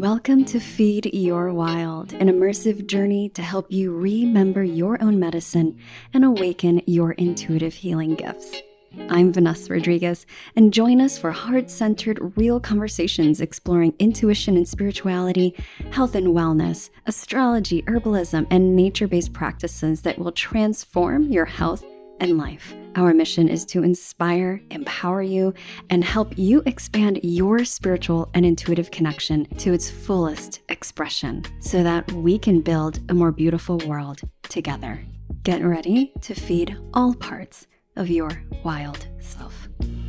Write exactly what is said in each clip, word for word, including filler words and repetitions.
Welcome to Feed Your Wild, an immersive journey to help you remember your own medicine and awaken your intuitive healing gifts. I'm Vanessa Rodriguez, and join us for heart-centered, real conversations exploring intuition and spirituality, health and wellness, astrology, herbalism, and nature-based practices that will transform your health and life. Our mission is to inspire, empower you, and help you expand your spiritual and intuitive connection to its fullest expression so that we can build a more beautiful world together. Get ready to feed all parts of your wild self.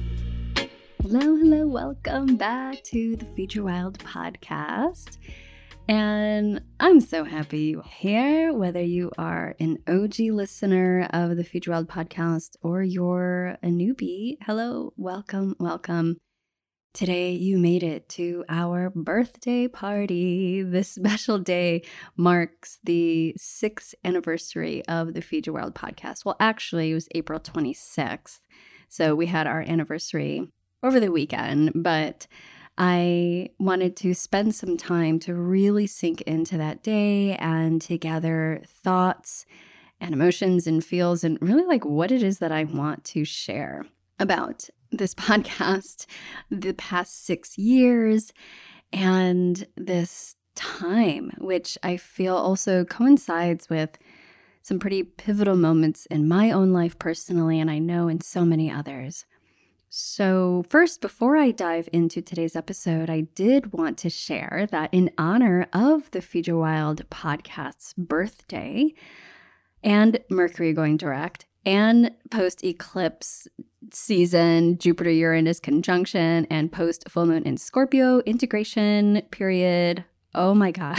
Hello, hello, welcome back to the Feed Your Wild podcast. And I'm so happy you're here, whether you are an O G listener of the Feed Your Wild podcast or you're a newbie. Hello, welcome, welcome. Today you made it to our birthday party. This special day marks the sixth anniversary of the Feed Your Wild podcast. Well, actually, it was April twenty-sixth. So we had our anniversary over the weekend, but I wanted to spend some time to really sink into that day and to gather thoughts and emotions and feels and really like what it is that I want to share about this podcast, the past six years, and this time, which I feel also coincides with some pretty pivotal moments in my own life personally, and I know in so many others. So first, before I dive into today's episode, I did want to share that in honor of the Feed Your Wild podcast's birthday and Mercury going direct and post-eclipse season, Jupiter-Uranus conjunction, and post-full moon in Scorpio integration period. Oh my God,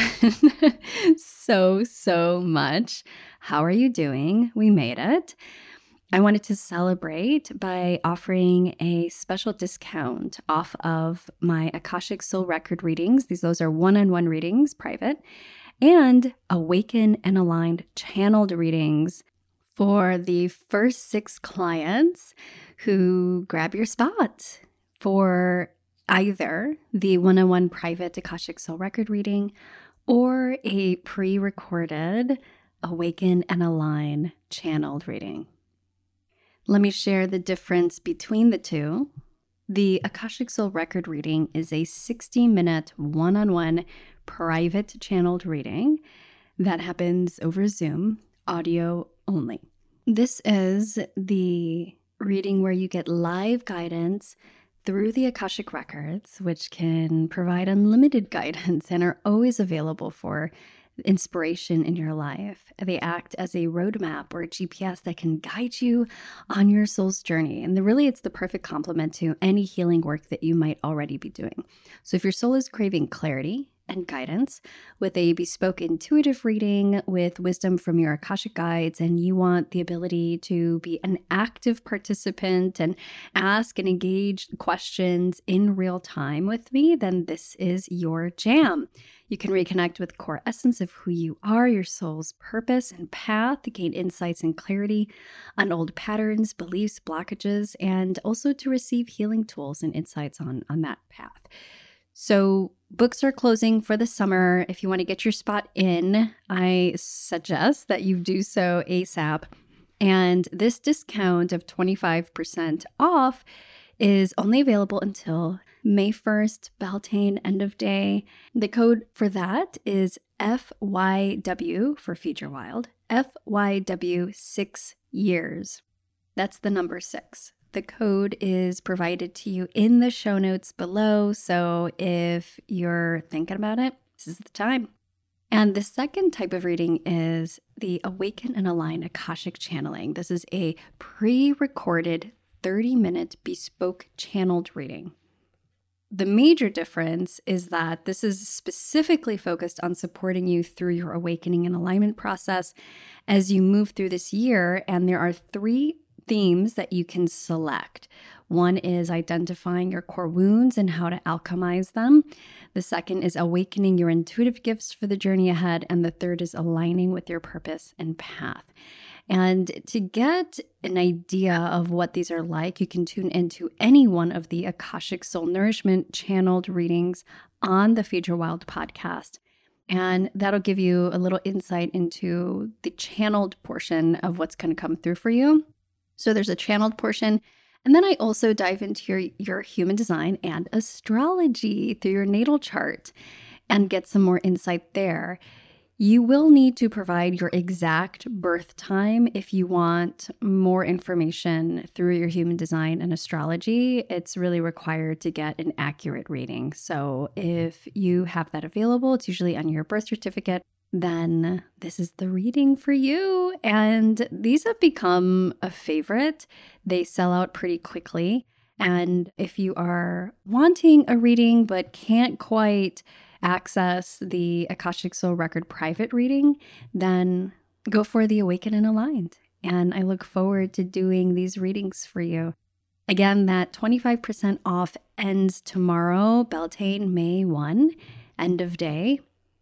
so, so much. How are you doing? We made it. I wanted to celebrate by offering a special discount off of my Akashic Soul Record readings. These those are one-on-one readings, private, and Awaken and Aligned channeled readings for the first six clients who grab your spot for either the one-on-one private Akashic Soul Record reading or a pre-recorded Awaken and Align channeled reading. Let me share the difference between the two. The Akashic Soul Record reading is a sixty-minute one-on-one private channeled reading that happens over Zoom, audio only. This is the reading where you get live guidance through the Akashic Records, which can provide unlimited guidance and are always available for inspiration in your life. They act as a roadmap or a G P S that can guide you on your soul's journey. And the, really, it's the perfect complement to any healing work that you might already be doing. So if your soul is craving clarity and guidance with a bespoke intuitive reading with wisdom from your Akashic guides, and you want the ability to be an active participant and ask and engage questions in real time with me, then this is your jam. You can reconnect with the core essence of who you are, your soul's purpose and path, to gain insights and clarity on old patterns, beliefs, blockages, and also to receive healing tools and insights on, on that path. So books are closing for the summer. If you want to get your spot in, I suggest that you do so ASAP. And this discount of twenty-five percent off is only available until May first, Beltane end of day. The code for that is F Y W for Feed Your Wild, F Y W six years. That's the number six. The code is provided to you in the show notes below. So if you're thinking about it, this is the time. And the second type of reading is the Awaken and Align Akashic Channeling. This is a pre-recorded thirty-minute bespoke channeled reading. The major difference is that this is specifically focused on supporting you through your awakening and alignment process as you move through this year. And there are three themes that you can select. One is identifying your core wounds and how to alchemize them. The second is awakening your intuitive gifts for the journey ahead. And the third is aligning with your purpose and path. And to get an idea of what these are like, you can tune into any one of the Akashic Soul Nourishment channeled readings on the Feed Your Wild podcast. And that'll give you a little insight into the channeled portion of what's going to come through for you. So there's a channeled portion. And then I also dive into your, your human design and astrology through your natal chart and get some more insight there. You will need to provide your exact birth time if you want more information through your human design and astrology. It's really required to get an accurate reading. So if you have that available, it's usually on your birth certificate, then this is the reading for you. And these have become a favorite. They sell out pretty quickly. And if you are wanting a reading but can't quite access the Akashic Soul Record private reading, then go for the Awaken and Aligned. And I look forward to doing these readings for you. Again, that twenty-five percent off ends tomorrow, Beltane, May first, end of day.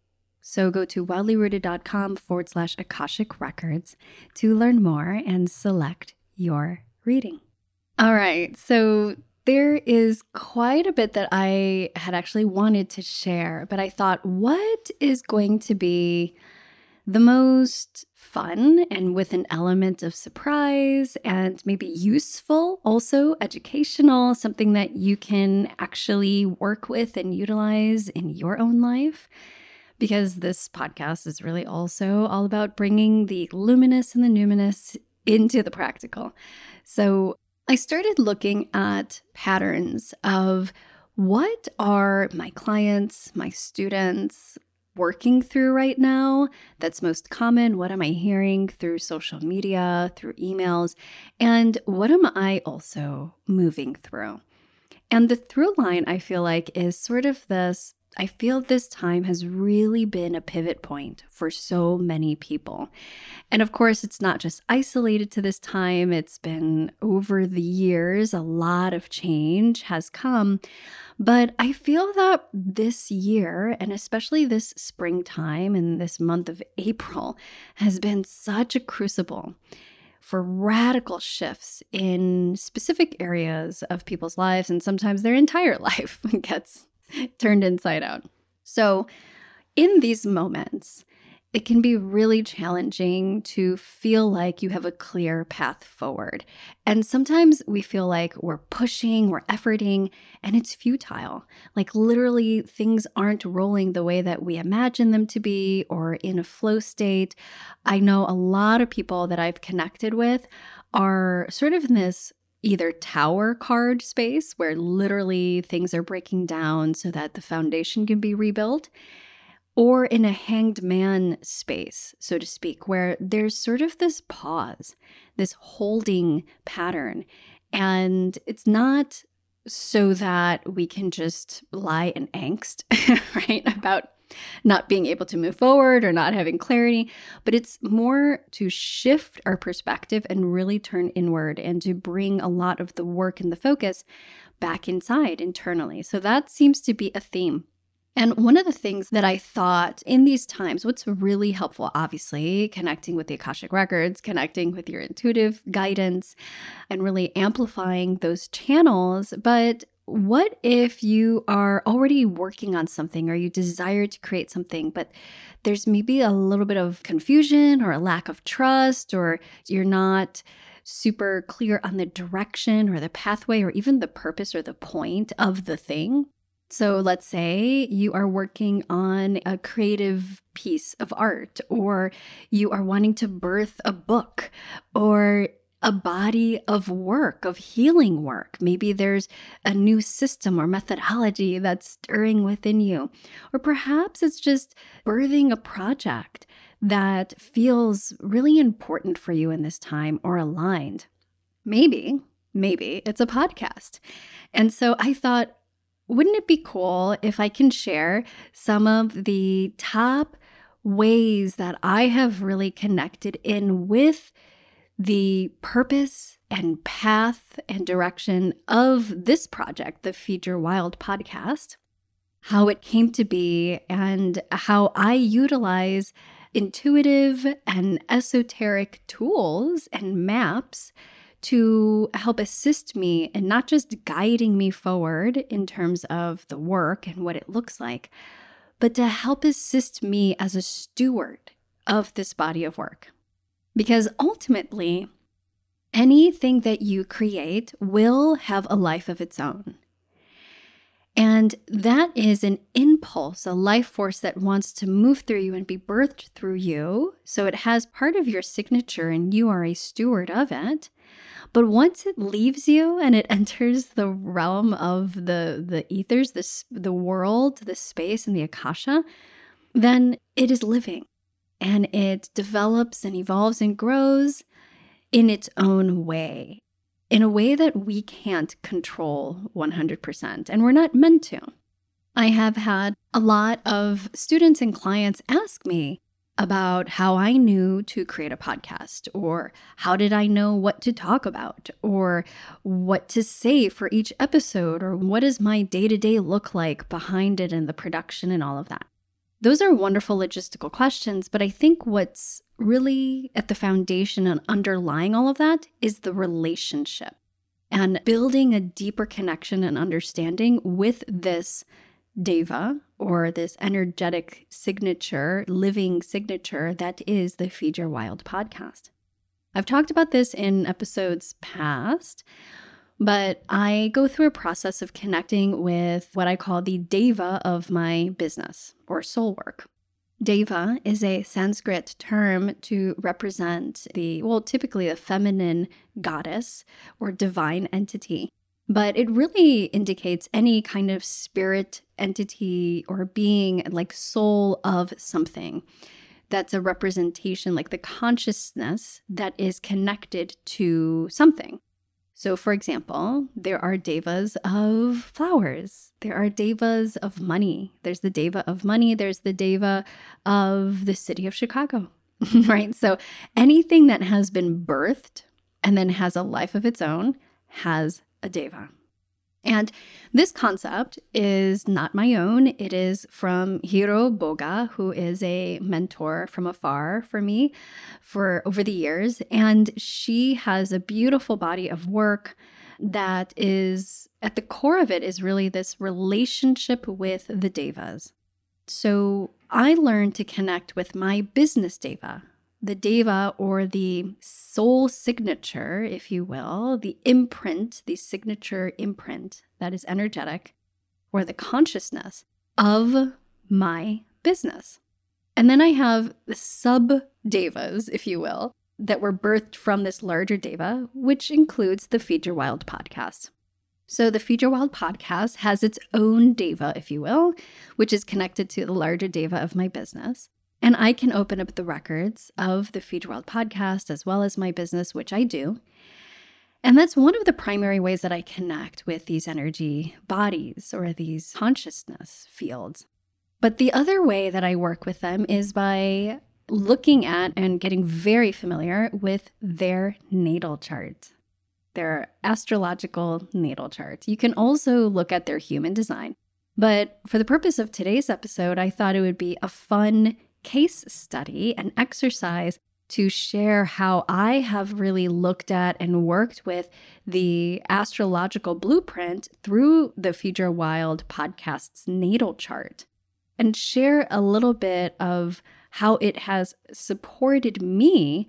So go to wildlyrooted.com forward slash Akashic Records to learn more and select your reading. All right, so there is quite a bit that I had actually wanted to share, but I thought, what is going to be the most fun and with an element of surprise and maybe useful, also educational, something that you can actually work with and utilize in your own life? Because this podcast is really also all about bringing the luminous and the numinous into the practical. So I started looking at patterns of what are my clients, my students working through right now that's most common. What am I hearing through social media, through emails, and what am I also moving through? And the through line, I feel like, is sort of this, I feel this time has really been a pivot point for so many people. And of course, it's not just isolated to this time. It's been over the years, a lot of change has come. But I feel that this year, and especially this springtime and this month of April, has been such a crucible for radical shifts in specific areas of people's lives, and sometimes their entire life gets turned inside out. So in these moments, it can be really challenging to feel like you have a clear path forward. And sometimes we feel like we're pushing, we're efforting, and it's futile. Like literally things aren't rolling the way that we imagine them to be or in a flow state. I know a lot of people that I've connected with are sort of in this either tower card space where literally things are breaking down so that the foundation can be rebuilt, or in a hanged man space, so to speak, where there's sort of this pause, this holding pattern. And it's not so that we can just lie in angst, right, about not being able to move forward or not having clarity, but it's more to shift our perspective and really turn inward and to bring a lot of the work and the focus back inside internally. So that seems to be a theme. And one of the things that I thought in these times, what's really helpful, obviously, connecting with the Akashic Records, connecting with your intuitive guidance, and really amplifying those channels. But what if you are already working on something or you desire to create something, but there's maybe a little bit of confusion or a lack of trust, or you're not super clear on the direction or the pathway or even the purpose or the point of the thing? So let's say you are working on a creative piece of art, or you are wanting to birth a book or a body of work, of healing work. Maybe there's a new system or methodology that's stirring within you. Or perhaps it's just birthing a project that feels really important for you in this time or aligned. Maybe, maybe it's a podcast. And so I thought, wouldn't it be cool if I can share some of the top ways that I have really connected in with the purpose and path and direction of this project, the Feed Your Wild podcast, how it came to be, and how I utilize intuitive and esoteric tools and maps to help assist me in not just guiding me forward in terms of the work and what it looks like, but to help assist me as a steward of this body of work. Because ultimately, anything that you create will have a life of its own. And that is an impulse, a life force that wants to move through you and be birthed through you. So it has part of your signature and you are a steward of it. But once it leaves you and it enters the realm of the, the ethers, the, the world, the space, and the Akasha, then it is living. And it develops and evolves and grows in its own way, in a way that we can't control one hundred percent, and we're not meant to. I have had a lot of students and clients ask me about how I knew to create a podcast, or how did I know what to talk about, or what to say for each episode, or what does my day-to-day look like behind it and the production and all of that. Those are wonderful logistical questions, but I think what's really at the foundation and underlying all of that is the relationship and building a deeper connection and understanding with this deva, or this energetic signature, living signature that is the Feed Your Wild podcast. I've talked about this in episodes past, but I go through a process of connecting with what I call the deva of my business, or soul work. Deva is a Sanskrit term to represent the, well, typically a feminine goddess or divine entity. But it really indicates any kind of spirit entity or being, like soul of something. That's a representation, like the consciousness that is connected to something. So for example, there are devas of flowers. There are devas of money. There's the deva of money. There's the deva of the city of Chicago, right? So anything that has been birthed and then has a life of its own has a deva. And this concept is not my own. It is from Hiro Boga, who is a mentor from afar for me for over the years. And she has a beautiful body of work that is, at the core of it, is really this relationship with the devas. So I learned to connect with my business deva, the deva, or the soul signature, if you will, the imprint, the signature imprint that is energetic, or the consciousness of my business. And then I have the sub-devas, if you will, that were birthed from this larger deva, which includes the Feed Your Wild podcast. So the Feed Your Wild podcast has its own deva, if you will, which is connected to the larger deva of my business. And I can open up the records of the Feed Your Wild podcast as well as my business, which I do. And that's one of the primary ways that I connect with these energy bodies or these consciousness fields. But the other way that I work with them is by looking at and getting very familiar with their natal chart, their astrological natal chart. You can also look at their human design. But for the purpose of today's episode, I thought it would be a fun case study, an exercise to share how I have really looked at and worked with the astrological blueprint through the Feed Your Wild podcast's natal chart, and share a little bit of how it has supported me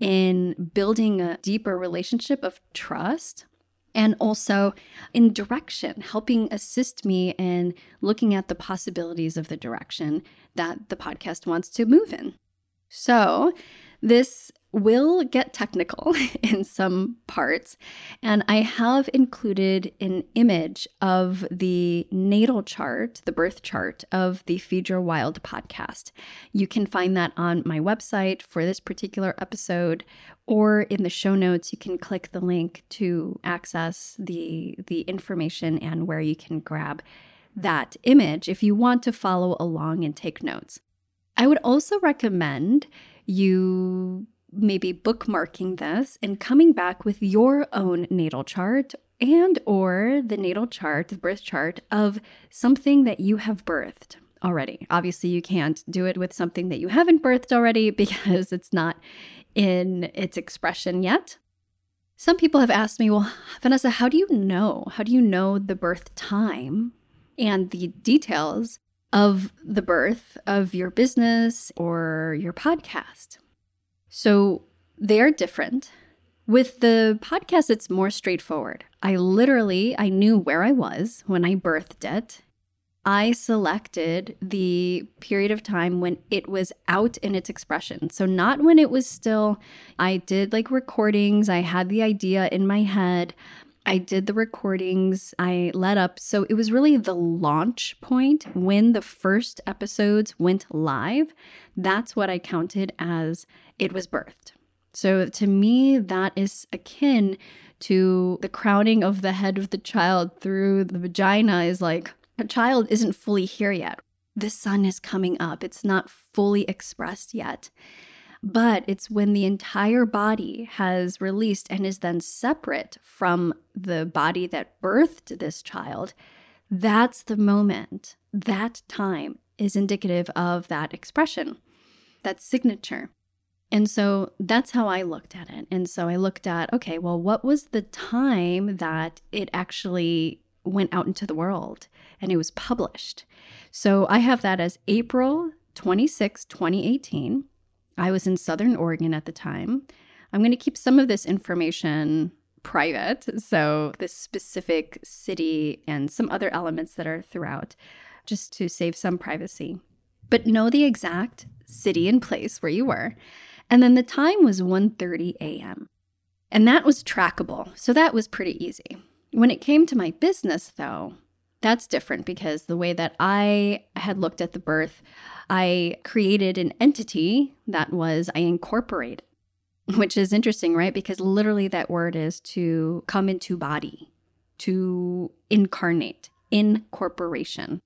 in building a deeper relationship of trust, and also in direction, helping assist me in looking at the possibilities of the direction that the podcast wants to move in. So this will get technical in some parts, and I have included an image of the natal chart, the birth chart of the Feed Your Wild podcast. You can find that on my website for this particular episode, or in the show notes, you can click the link to access the, the information and where you can grab that image if you want to follow along and take notes. I would also recommend you maybe bookmarking this and coming back with your own natal chart and or the natal chart, the birth chart of something that you have birthed already. Obviously, you can't do it with something that you haven't birthed already because it's not in its expression yet. Some people have asked me, well, Vanessa, how do you know? How do you know the birth time and the details of the birth of your business or your podcast? So they are different. With the podcast, it's more straightforward. I literally, I knew where I was when I birthed it. I selected the period of time when it was out in its expression. So not when it was still, I did like recordings. I had the idea in my head. I did the recordings. I led up. So it was really the launch point when the first episodes went live. That's what I counted as it was birthed. So to me, that is akin to the crowning of the head of the child through the vagina is like, a child isn't fully here yet. The sun is coming up. It's not fully expressed yet. But it's when the entire body has released and is then separate from the body that birthed this child, that's the moment, that time is indicative of that expression, that signature. And so that's how I looked at it. And so I looked at, okay, well, what was the time that it actually went out into the world and it was published? So I have that as April twenty-sixth, twenty eighteen. I was in Southern Oregon at the time. I'm going to keep some of this information private, so this specific city and some other elements that are throughout, just to save some privacy. But know the exact city and place where you were. And then the time was one thirty a.m. And that was trackable, so that was pretty easy. When it came to my business, though, that's different because the way that I had looked at the birth, I created an entity that was, I incorporated, which is interesting, right? Because literally that word is to come into body, to incarnate, incorporation.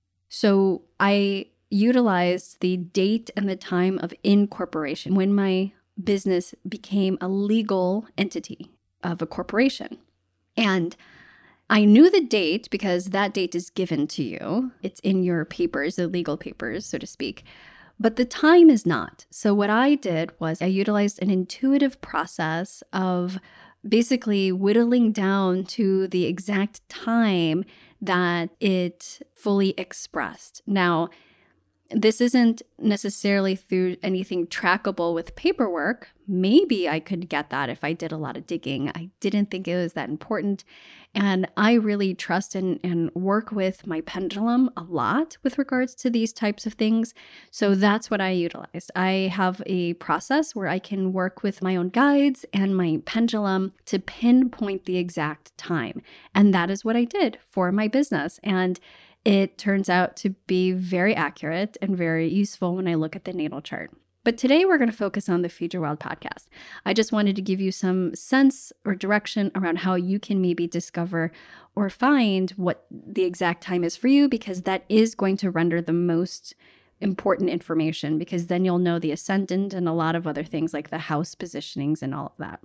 So I utilized the date and the time of incorporation when my business became a legal entity of a corporation. And I knew the date because that date is given to you. It's in your papers, the legal papers, so to speak. But the time is not. So what I did was I utilized an intuitive process of basically whittling down to the exact time that it fully expressed. Now, this isn't necessarily through anything trackable with paperwork. Maybe I could get that if I did a lot of digging. I didn't think it was that important. And I really trust and, and work with my pendulum a lot with regards to these types of things. So that's what I utilized. I have a process where I can work with my own guides and my pendulum to pinpoint the exact time. And that is what I did for my business. And it turns out to be very accurate and very useful when I look at the natal chart. But today we're going to focus on the Feed Your Wild podcast. I just wanted to give you some sense or direction around how you can maybe discover or find what the exact time is for you, because that is going to render the most important information, because then you'll know the ascendant and a lot of other things like the house positionings and all of that.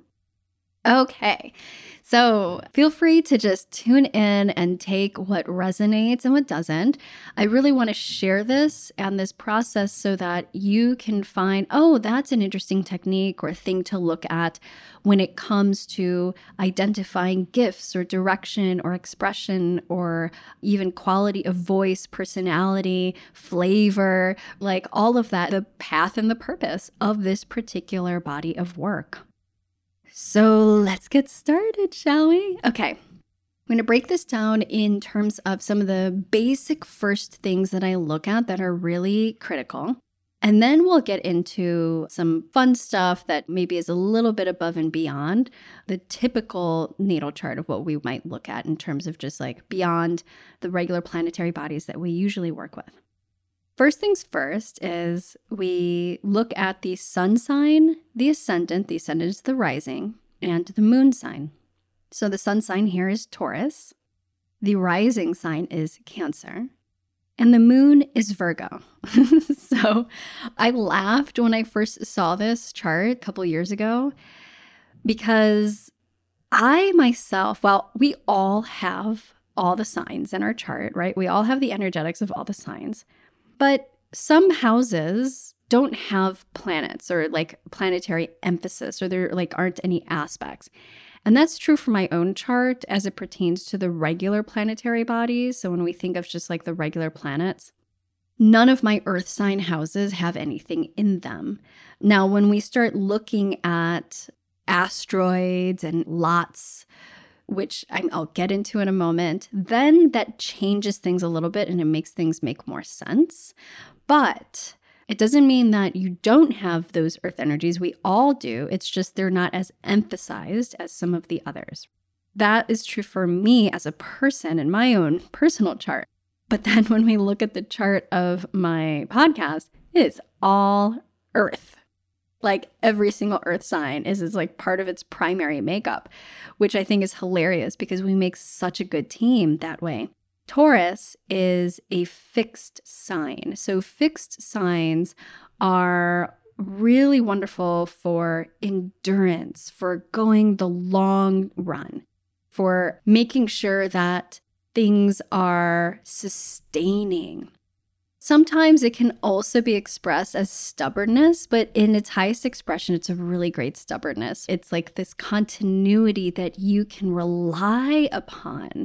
Okay, so feel free to just tune in and take what resonates and what doesn't. I really want to share this and this process so that you can find, oh, that's an interesting technique or thing to look at when it comes to identifying gifts or direction or expression or even quality of voice, personality, flavor, like all of that, the path and the purpose of this particular body of work. So let's get started, shall we? Okay, I'm going to break this down in terms of some of the basic first things that I look at that are really critical. And then we'll get into some fun stuff that maybe is a little bit above and beyond the typical natal chart of what we might look at in terms of just like beyond the regular planetary bodies that we usually work with. First things first is we look at the sun sign, the ascendant, the ascendant is the rising, and the moon sign. So the sun sign here is Taurus. The rising sign is Cancer. and the moon is Virgo. So I laughed when I first saw this chart a couple years ago because I myself, well, we all have all the signs in our chart, right? We all have the energetics of all the signs, but some houses don't have planets or like planetary emphasis, or there like aren't any aspects. And that's true for my own chart as it pertains to the regular planetary bodies. So when we think of just like the regular planets, none of my earth sign houses have anything in them. Now, when we start looking at asteroids and lots, which I'll get into in a moment, then that changes things a little bit and it makes things make more sense. But it doesn't mean that you don't have those earth energies. We all do. It's just they're not as emphasized as some of the others. That is true for me as a person in my own personal chart. But then when we look at the chart of my podcast, it's all earth. Like every single earth sign is, is like part of its primary makeup, which I think is hilarious because we make such a good team that way. Taurus is a fixed sign. So fixed signs are really wonderful for endurance, for going the long run, for making sure that things are sustaining. Sometimes it can also be expressed as stubbornness, but in its highest expression, it's a really great stubbornness. It's like this continuity that you can rely upon.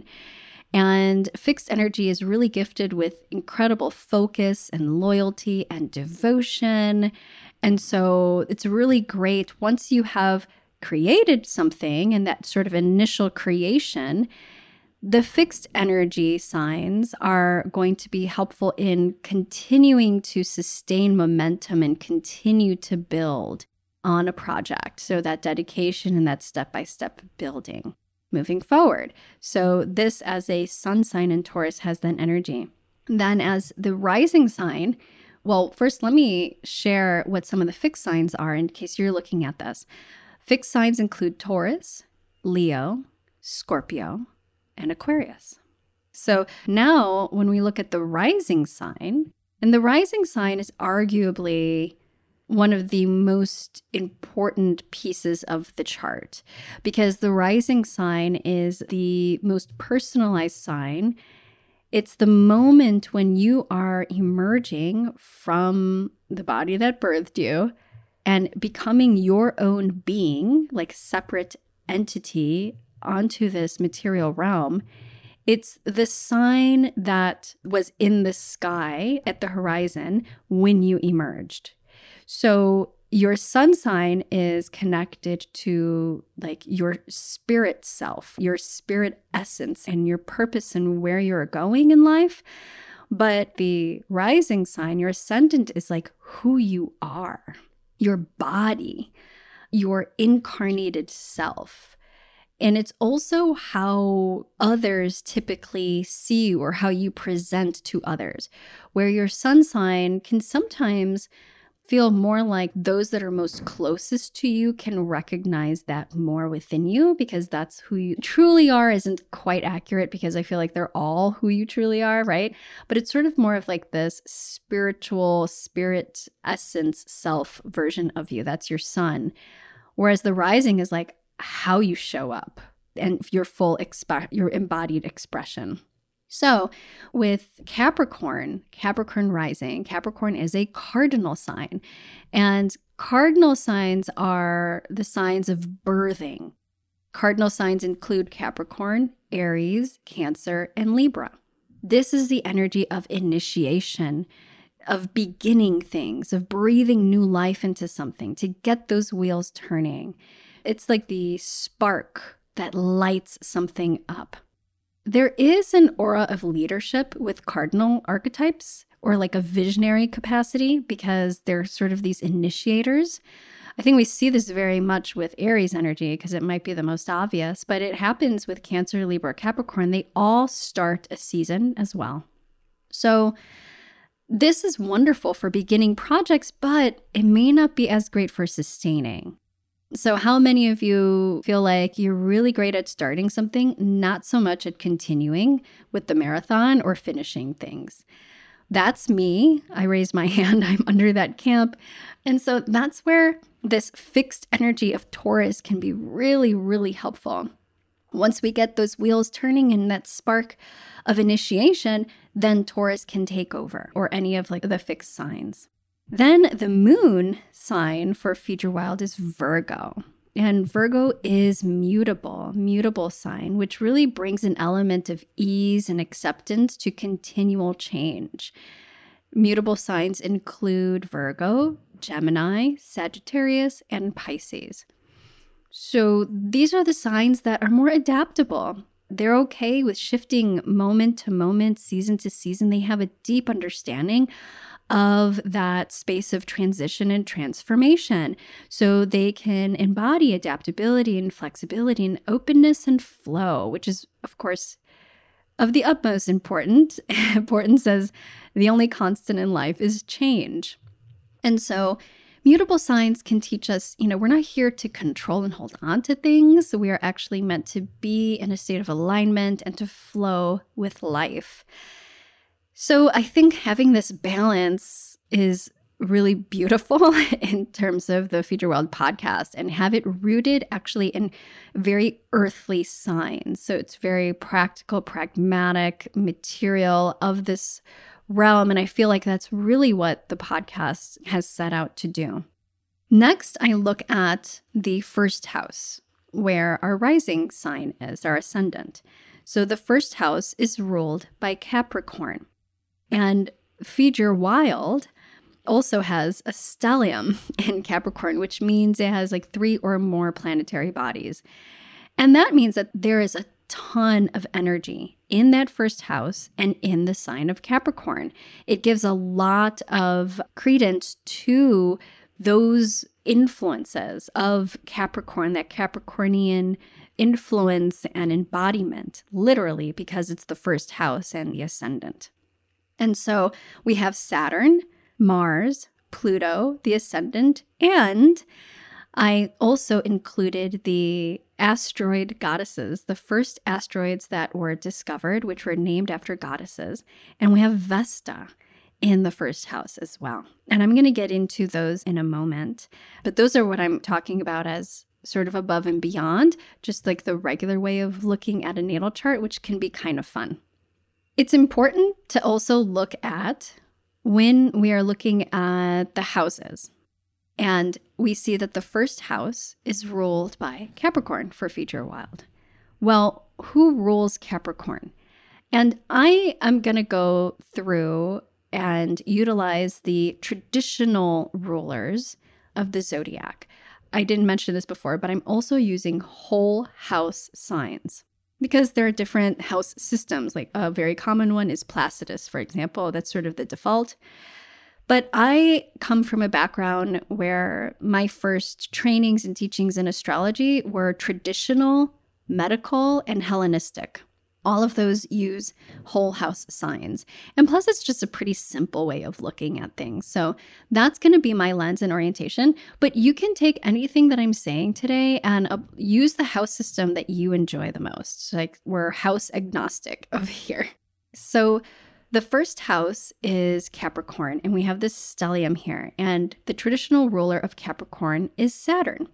And fixed energy is really gifted with incredible focus and loyalty and devotion. And so it's really great once you have created something and that sort of initial creation. The fixed energy signs are going to be helpful in continuing to sustain momentum and continue to build on a project. So that dedication and that step-by-step building moving forward. So this as a sun sign in Taurus has that energy. Then as the rising sign, well, first let me share what some of the fixed signs are in case you're looking at this. Fixed signs include Taurus, Leo, Scorpio, and Aquarius. So now when we look at the rising sign, and the rising sign is arguably one of the most important pieces of the chart because the rising sign is the most personalized sign. It's the moment when you are emerging from the body that birthed you and becoming your own being, like separate entity onto this material realm. It's the sign that was in the sky at the horizon when you emerged. So your sun sign is connected to like your spirit self, your spirit essence and your purpose and where you're going in life. But the rising sign, your ascendant, is like who you are, your body, your incarnated self. And it's also how others typically see you or how you present to others, where your sun sign can sometimes feel more like those that are most closest to you can recognize that more within you because that's who you truly are. Isn't quite accurate because I feel like they're all who you truly are, right? But it's sort of more of like this spiritual, spirit essence, self version of you. That's your sun. Whereas the rising is like how you show up and your full, exp- your embodied expression. So with Capricorn, Capricorn rising, Capricorn is a cardinal sign. And cardinal signs are the signs of birthing. Cardinal signs include Capricorn, Aries, Cancer, and Libra. This is the energy of initiation, of beginning things, of breathing new life into something to get those wheels turning. It's like the spark that lights something up. There is an aura of leadership with cardinal archetypes or like a visionary capacity because they're sort of these initiators. I think we see this very much with Aries energy because it might be the most obvious, but it happens with Cancer, Libra, Capricorn. They all start a season as well. So this is wonderful for beginning projects, but it may not be as great for sustaining. So how many of you feel like you're really great at starting something, not so much at continuing with the marathon or finishing things? That's me. I raise my hand. I'm under that camp. And so that's where this fixed energy of Taurus can be really, really helpful. Once we get those wheels turning and that spark of initiation, then Taurus can take over, or any of like the fixed signs. Then the moon sign for Feed Your Wild is Virgo. And Virgo is mutable, mutable sign, which really brings an element of ease and acceptance to continual change. Mutable signs include Virgo, Gemini, Sagittarius, and Pisces. So these are the signs that are more adaptable. They're okay with shifting moment to moment, season to season. They have a deep understanding of that space of transition and transformation. So they can embody adaptability and flexibility and openness and flow, which is, of course, of the utmost important. Importance as the only constant in life is change. And so mutable signs can teach us, you know, we're not here to control and hold on to things. We are actually meant to be in a state of alignment and to flow with life. So I think having this balance is really beautiful in terms of the Feed Your Wild podcast, and have it rooted actually in very earthly signs. So it's very practical, pragmatic material of this realm. And I feel like that's really what the podcast has set out to do. Next, I look at the first house, where our rising sign is, our ascendant. So the first house is ruled by Capricorn. And Feed Your Wild also has a stellium in Capricorn, which means it has like three or more planetary bodies. And that means that there is a ton of energy in that first house and in the sign of Capricorn. It gives a lot of credence to those influences of Capricorn, that Capricornian influence and embodiment, literally, because it's the first house and the ascendant. And so we have Saturn, Mars, Pluto, the ascendant, and I also included the asteroid goddesses, the first asteroids that were discovered, which were named after goddesses. And we have Vesta in the first house as well. And I'm going to get into those in a moment. But those are what I'm talking about as sort of above and beyond, just like the regular way of looking at a natal chart, which can be kind of fun. It's important to also look at when we are looking at the houses. And we see that the first house is ruled by Capricorn for Feed Your Wild. Well, who rules Capricorn? And I am going to go through and utilize the traditional rulers of the zodiac. I didn't mention this before, but I'm also using whole house signs, because there are different house systems. Like a very common one is Placidus, for example. That's sort of the default. But I come from a background where my first trainings and teachings in astrology were traditional, medical, and Hellenistic. All of those use whole house signs. And plus, it's just a pretty simple way of looking at things. So that's going to be my lens and orientation. But you can take anything that I'm saying today and uh, use the house system that you enjoy the most. So like we're house agnostic over here. So the first house is Capricorn, and we have this stellium here. And the traditional ruler of Capricorn is Saturn.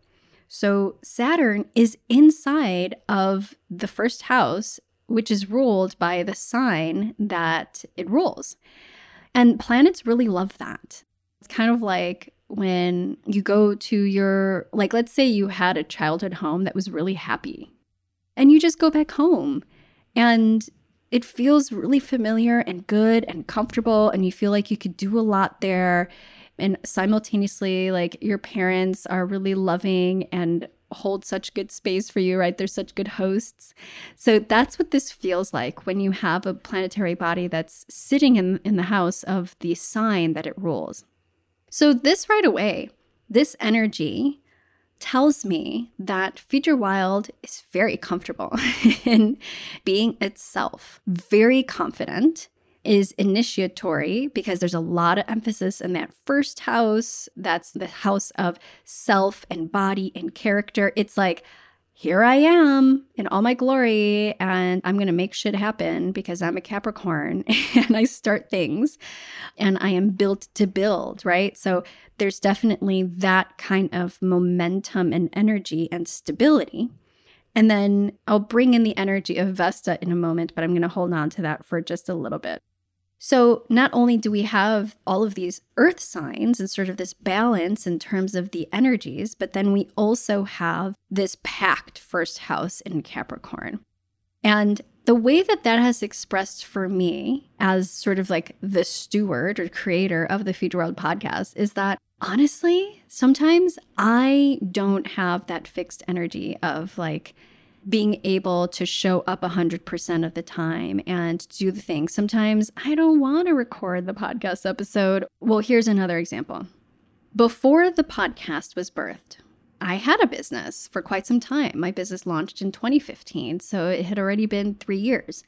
So Saturn is inside of the first house, which is ruled by the sign that it rules. And planets really love that. It's kind of like when you go to your, like, let's say you had a childhood home that was really happy, and you just go back home and it feels really familiar and good and comfortable, and you feel like you could do a lot there. And simultaneously, like, your parents are really loving and hold such good space for you, right? They're such good hosts. So that's what this feels like when you have a planetary body that's sitting in, in the house of the sign that it rules. So this right away, this energy tells me that Feed Your Wild is very comfortable in being itself, very confident, is initiatory, because there's a lot of emphasis in that first house. That's the house of self and body and character. It's like, here I am in all my glory, and I'm going to make shit happen because I'm a Capricorn and I start things and I am built to build, right? So there's definitely that kind of momentum and energy and stability. And then I'll bring in the energy of Vesta in a moment, but I'm going to hold on to that for just a little bit. So not only do we have all of these earth signs and sort of this balance in terms of the energies, but then we also have this packed first house in Capricorn. And the way that that has expressed for me as sort of like the steward or creator of the Feed Your World podcast is that honestly, sometimes I don't have that fixed energy of like being able to show up one hundred percent of the time and do the thing. Sometimes I don't want to record the podcast episode. Well, here's another example. Before the podcast was birthed, I had a business for quite some time. My business launched in twenty fifteen, so it had already been three years.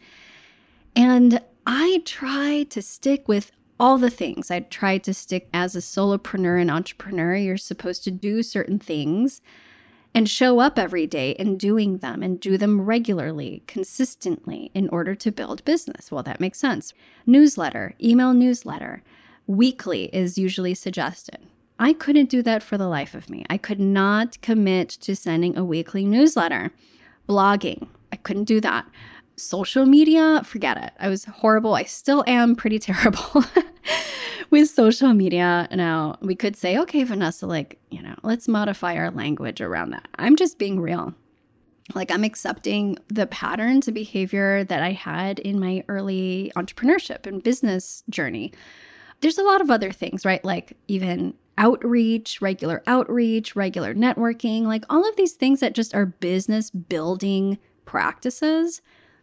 And I tried to stick with all the things. I tried to stick as a solopreneur and entrepreneur. You're supposed to do certain things and show up every day in doing them and do them regularly, consistently in order to build business. Well, that makes sense. Newsletter, email newsletter, weekly is usually suggested. I couldn't do that for the life of me. I could not commit to sending a weekly newsletter. Blogging, I couldn't do that. Social media, forget it. I was horrible. I still am pretty terrible with social media. Now, we could say, okay, Vanessa, like, you know, let's modify our language around that. I'm just being real. Like, I'm accepting the patterns of behavior that I had in my early entrepreneurship and business journey. There's a lot of other things, right? Like even outreach, regular outreach, regular networking, like all of these things that just are business building practices,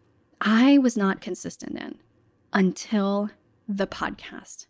I was not consistent in until the podcast.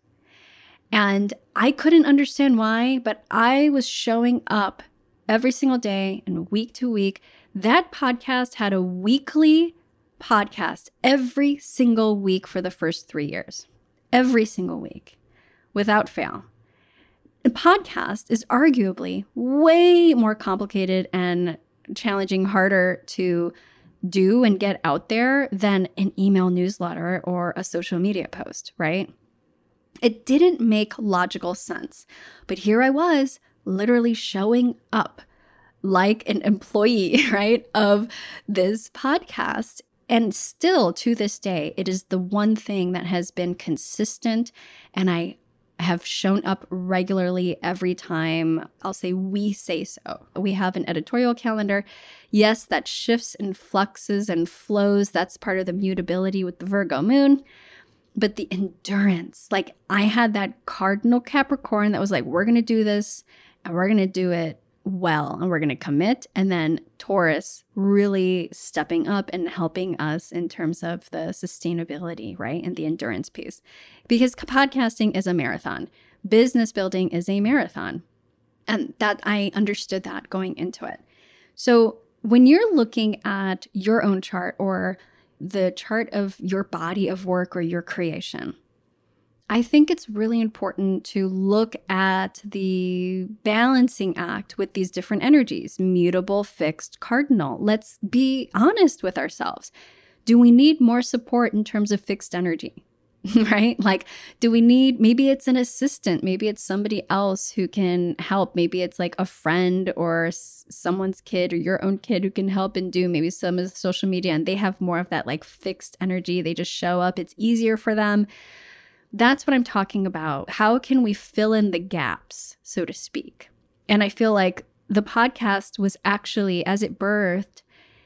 And I couldn't understand why, but I was showing up every single day and week to week. That podcast had a weekly podcast every single week for the first three years, every single week, without fail. The podcast is arguably way more complicated and challenging, harder to do and get out there than an email newsletter or a social media post, right? It didn't make logical sense. But here I was literally showing up like an employee, right, of this podcast. And still to this day, it is the one thing that has been consistent, and I have shown up regularly every time I'll say we say so. We have an editorial calendar. Yes, that shifts and fluxes and flows. That's part of the mutability with the Virgo moon. But the endurance, like I had that cardinal Capricorn that was like, we're going to do this and we're going to do it well and we're going to commit. And then Taurus really stepping up and helping us in terms of the sustainability, right? And the endurance piece. Because podcasting is a marathon. Business building is a marathon. And that I understood that going into it. So when you're looking at your own chart or the chart of your body of work or your creation, I think it's really important to look at the balancing act with these different energies, mutable, fixed, cardinal. Let's be honest with ourselves. Do we need more support in terms of fixed energy, right? Like, do we need, maybe it's an assistant, maybe it's somebody else who can help. Maybe it's like a friend or s- someone's kid or your own kid who can help and do maybe some of the social media, and they have more of that like fixed energy. They just show up. It's easier for them. That's what I'm talking about. How can we fill in the gaps, so to speak? And I feel like the podcast was actually, as it birthed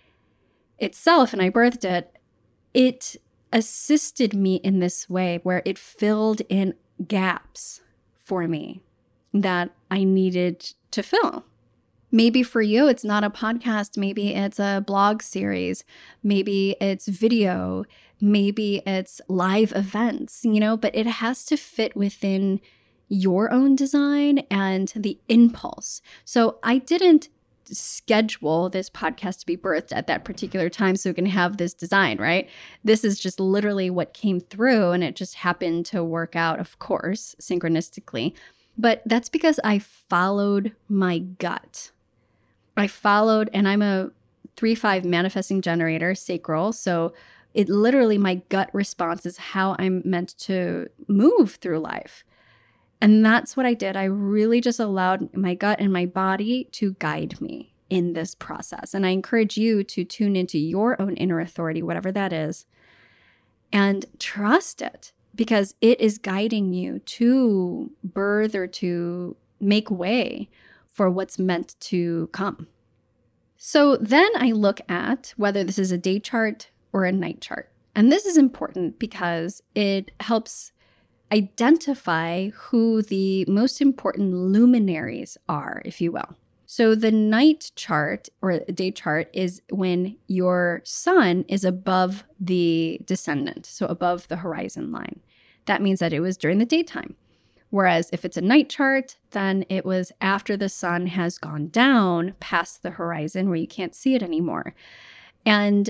itself and I birthed it, it assisted me in this way where it filled in gaps for me that I needed to fill. Maybe for you, it's not a podcast. Maybe it's a blog series. Maybe it's video. Maybe it's live events, you know, but it has to fit within your own design and the impulse. So I didn't schedule this podcast to be birthed at that particular time so we can have this design, right? This is just literally what came through, and it just happened to work out, of course, synchronistically. But that's because I followed my gut. I followed, and I'm a three five manifesting generator, sacral. So it literally, my gut response is how I'm meant to move through life. And that's what I did. I really just allowed my gut and my body to guide me in this process. And I encourage you to tune into your own inner authority, whatever that is, and trust it, because it is guiding you to birth or to make way for what's meant to come. So then I look at whether this is a day chart or a night chart. And this is important because it helps identify who the most important luminaries are, if you will. So the night chart or day chart is when your sun is above the descendant, so above the horizon line. That means that it was during the daytime. Whereas if it's a night chart, then it was after the sun has gone down past the horizon where you can't see it anymore. And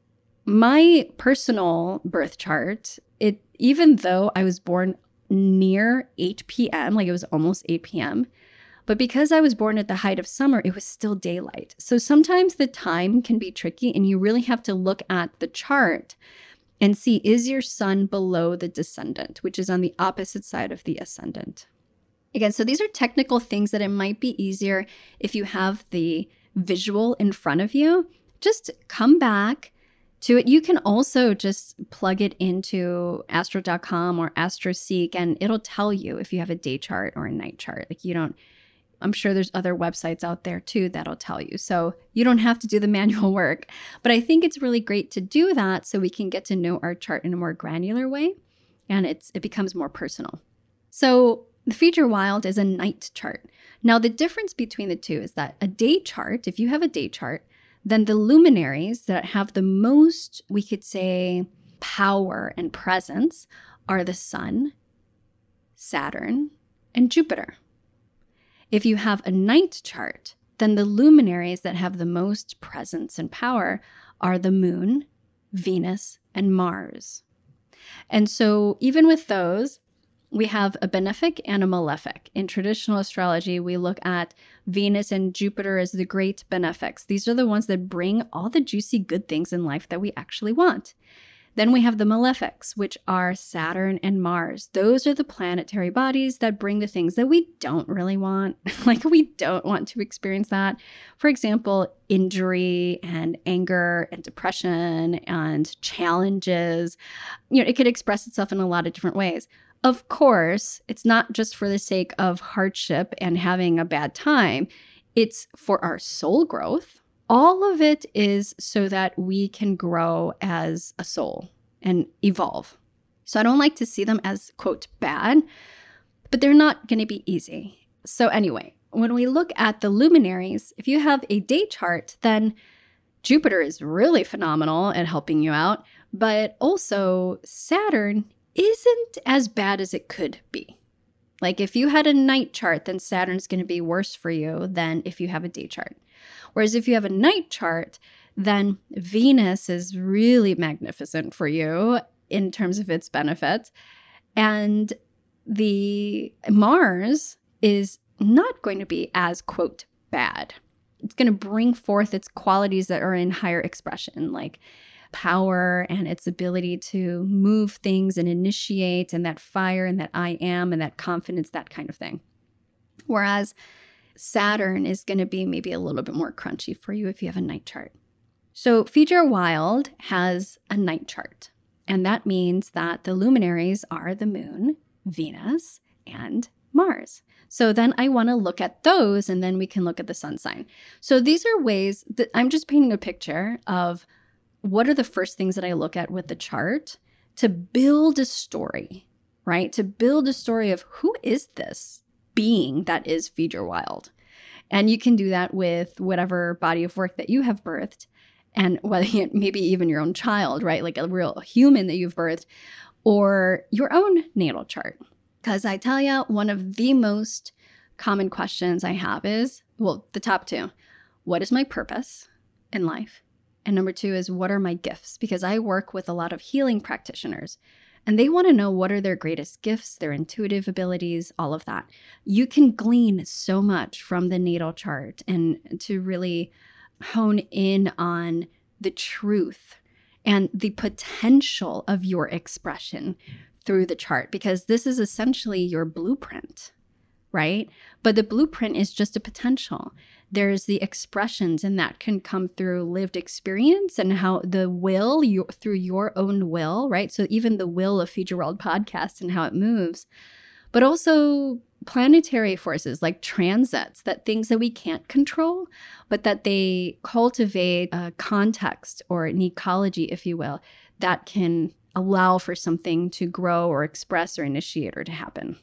my personal birth chart, it even though I was born near eight p.m., like it was almost eight p.m., but because I was born at the height of summer, it was still daylight. So sometimes the time can be tricky, and you really have to look at the chart and see, is your sun below the descendant, which is on the opposite side of the ascendant. Again, so these are technical things that it might be easier if you have the visual in front of you. Just come back to it. You can also just plug it into astro dot com or AstroSeek, and it'll tell you if you have a day chart or a night chart. Like you don't, I'm sure there's other websites out there too that'll tell you. So you don't have to do the manual work. But I think it's really great to do that so we can get to know our chart in a more granular way, and it's it becomes more personal. So the Feed Your Wild is a night chart. Now the difference between the two is that a day chart, if you have a day chart, then the luminaries that have the most, we could say, power and presence are the Sun, Saturn, and Jupiter. If you have a night chart, then the luminaries that have the most presence and power are the Moon, Venus, and Mars. And so even with those, we have a benefic and a malefic. In traditional astrology, we look at Venus and Jupiter as the great benefics. These are the ones that bring all the juicy good things in life that we actually want. Then we have the malefics, which are Saturn and Mars. Those are the planetary bodies that bring the things that we don't really want. Like we don't want to experience that. For example, injury and anger and depression and challenges. You know, it could express itself in a lot of different ways. Of course, it's not just for the sake of hardship and having a bad time. It's for our soul growth. All of it is so that we can grow as a soul and evolve. So I don't like to see them as, quote, bad, but they're not going to be easy. So anyway, when we look at the luminaries, if you have a day chart, then Jupiter is really phenomenal at helping you out, but also Saturn isn't as bad as it could be. Like if you had a night chart, then Saturn's going to be worse for you than if you have a day chart. Whereas if you have a night chart, then Venus is really magnificent for you in terms of its benefits. And the Mars is not going to be as, quote, bad. It's going to bring forth its qualities that are in higher expression, like power and its ability to move things and initiate, and that fire and that I am and that confidence, that kind of thing. Whereas Saturn is going to be maybe a little bit more crunchy for you if you have a night chart. So Feed Your Wild has a night chart, and that means that the luminaries are the Moon, Venus, and Mars. So then I want to look at those, and then we can look at the sun sign. So these are ways that I'm just painting a picture of what are the first things that I look at with the chart to build a story, right? To build a story of who is this being that is Feed Your Wild. And you can do that with whatever body of work that you have birthed, and whether you, maybe even your own child, right? Like a real human that you've birthed, or your own natal chart. Because I tell you, one of the most common questions I have is, well, the top two, what is my purpose in life? And number two is, what are my gifts? Because I work with a lot of healing practitioners, and they want to know what are their greatest gifts, their intuitive abilities, all of that. You can glean so much from the natal chart and to really hone in on the truth and the potential of your expression through the chart, because this is essentially your blueprint, right? But the blueprint is just a potential. There's the expressions, and that can come through lived experience and how the will, you, through your own will, right? So even the will of Future World Podcast and how it moves, but also planetary forces like transits, that things that we can't control, but that they cultivate a context or an ecology, if you will, that can allow for something to grow or express or initiate or to happen.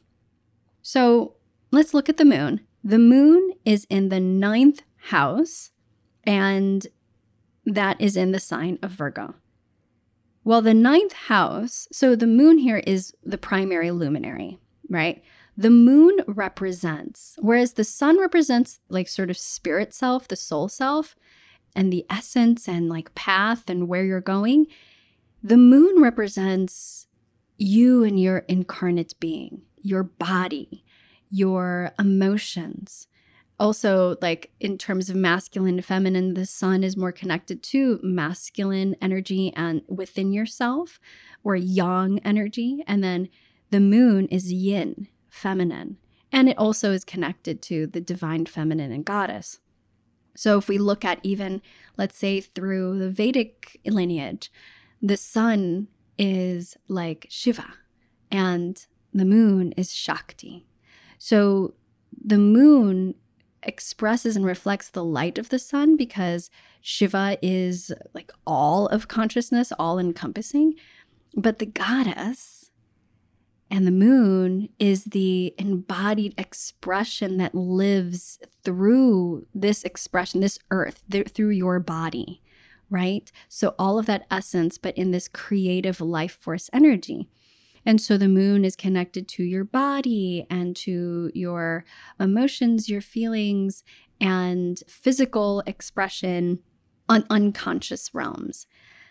So let's look at the moon. The moon is in the ninth house, and that is in the sign of Virgo. Well, the ninth house, so the moon here is the primary luminary, right? The moon represents, whereas the sun represents like sort of spirit self, the soul self, and the essence and like path and where you're going, the moon represents you and your incarnate being, your body, your emotions. Also, like in terms of masculine and feminine, the sun is more connected to masculine energy and within yourself, or yang energy. And then the moon is yin, feminine. And it also is connected to the divine feminine and goddess. So if we look at even, let's say, through the Vedic lineage, the sun is like Shiva and the moon is Shakti. So the moon expresses and reflects the light of the sun because Shiva is like all of consciousness, all encompassing. But the goddess and the moon is the embodied expression that lives through this expression, this earth, th- through your body, right? So all of that essence, but in this creative life force energy. And so the moon is connected to your body and to your emotions, your feelings, and physical expression on unconscious realms.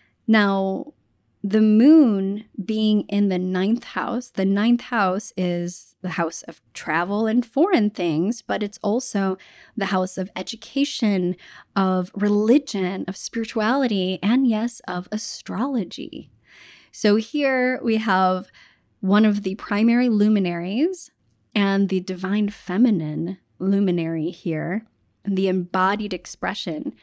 Now, the moon being in the ninth house, the ninth house is the house of travel and foreign things, but it's also the house of education, of religion, of spirituality, and yes, of astrology. So here we have one of the primary luminaries and the divine feminine luminary here, and the embodied expression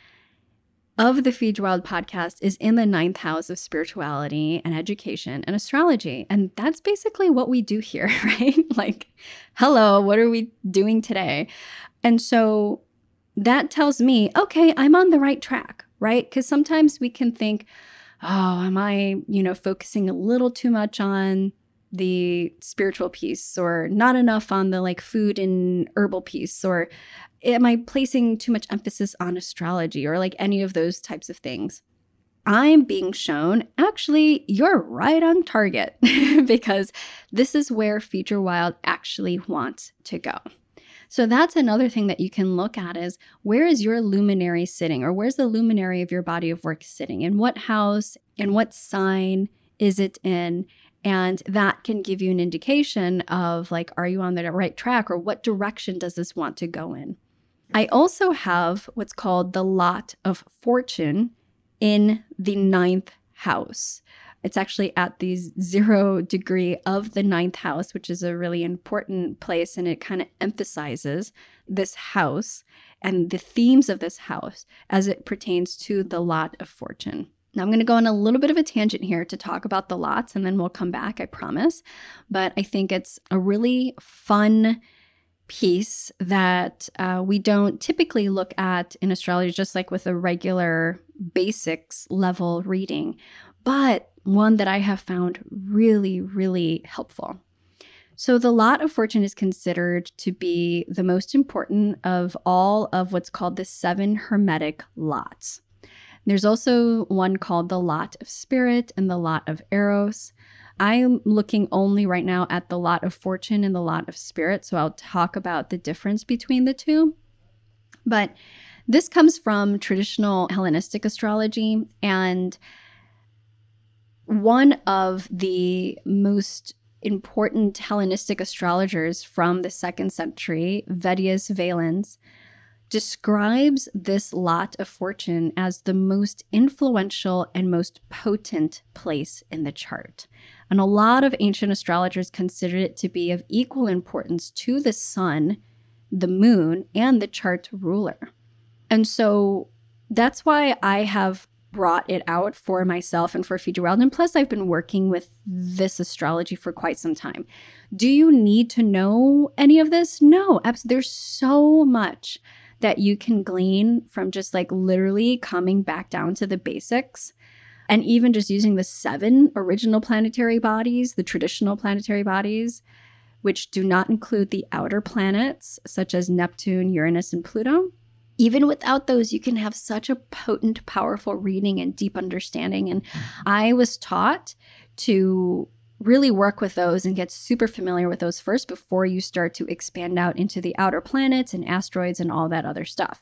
of the Future World Podcast is in the ninth house of spirituality and education and astrology. And that's basically what we do here, right? Like, hello, what are we doing today? And so that tells me, okay, I'm on the right track, right? Because sometimes we can think, oh, am I, you know, focusing a little too much on the spiritual piece, or not enough on the like food and herbal piece, or am I placing too much emphasis on astrology, or like any of those types of things? I'm being shown, actually, you're right on target because this is where Future Wild actually wants to go. So that's another thing that you can look at is, where is your luminary sitting, or where's the luminary of your body of work sitting? In what house, in what sign is it in? And that can give you an indication of like, are you on the right track, or what direction does this want to go in? I also have what's called the lot of fortune in the ninth house. It's actually at the zero degree of the ninth house, which is a really important place. And it kind of emphasizes this house and the themes of this house as it pertains to the lot of fortune. Now, I'm going to go on a little bit of a tangent here to talk about the lots, and then we'll come back, I promise. But I think it's a really fun piece that uh, we don't typically look at in astrology, just like with a regular basics level reading, but one that I have found really, really helpful. So the lot of fortune is considered to be the most important of all of what's called the seven hermetic lots. There's also one called the lot of spirit and the lot of eros. I'm looking only right now at the lot of fortune and the lot of spirit, so I'll talk about the difference between the two. But this comes from traditional Hellenistic astrology, and one of the most important Hellenistic astrologers from the second century, Vettius Valens, describes this lot of fortune as the most influential and most potent place in the chart. And a lot of ancient astrologers considered it to be of equal importance to the sun, the moon, and the chart ruler. And so that's why I have brought it out for myself and for Fiji Wild. And plus, I've been working with this astrology for quite some time. Do you need to know any of this? No, absolutely. There's so much that you can glean from just like literally coming back down to the basics. And even just using the seven original planetary bodies, the traditional planetary bodies, which do not include the outer planets, such as Neptune, Uranus, and Pluto. Even without those, you can have such a potent, powerful reading and deep understanding. And I was taught to really work with those and get super familiar with those first before you start to expand out into the outer planets and asteroids and all that other stuff.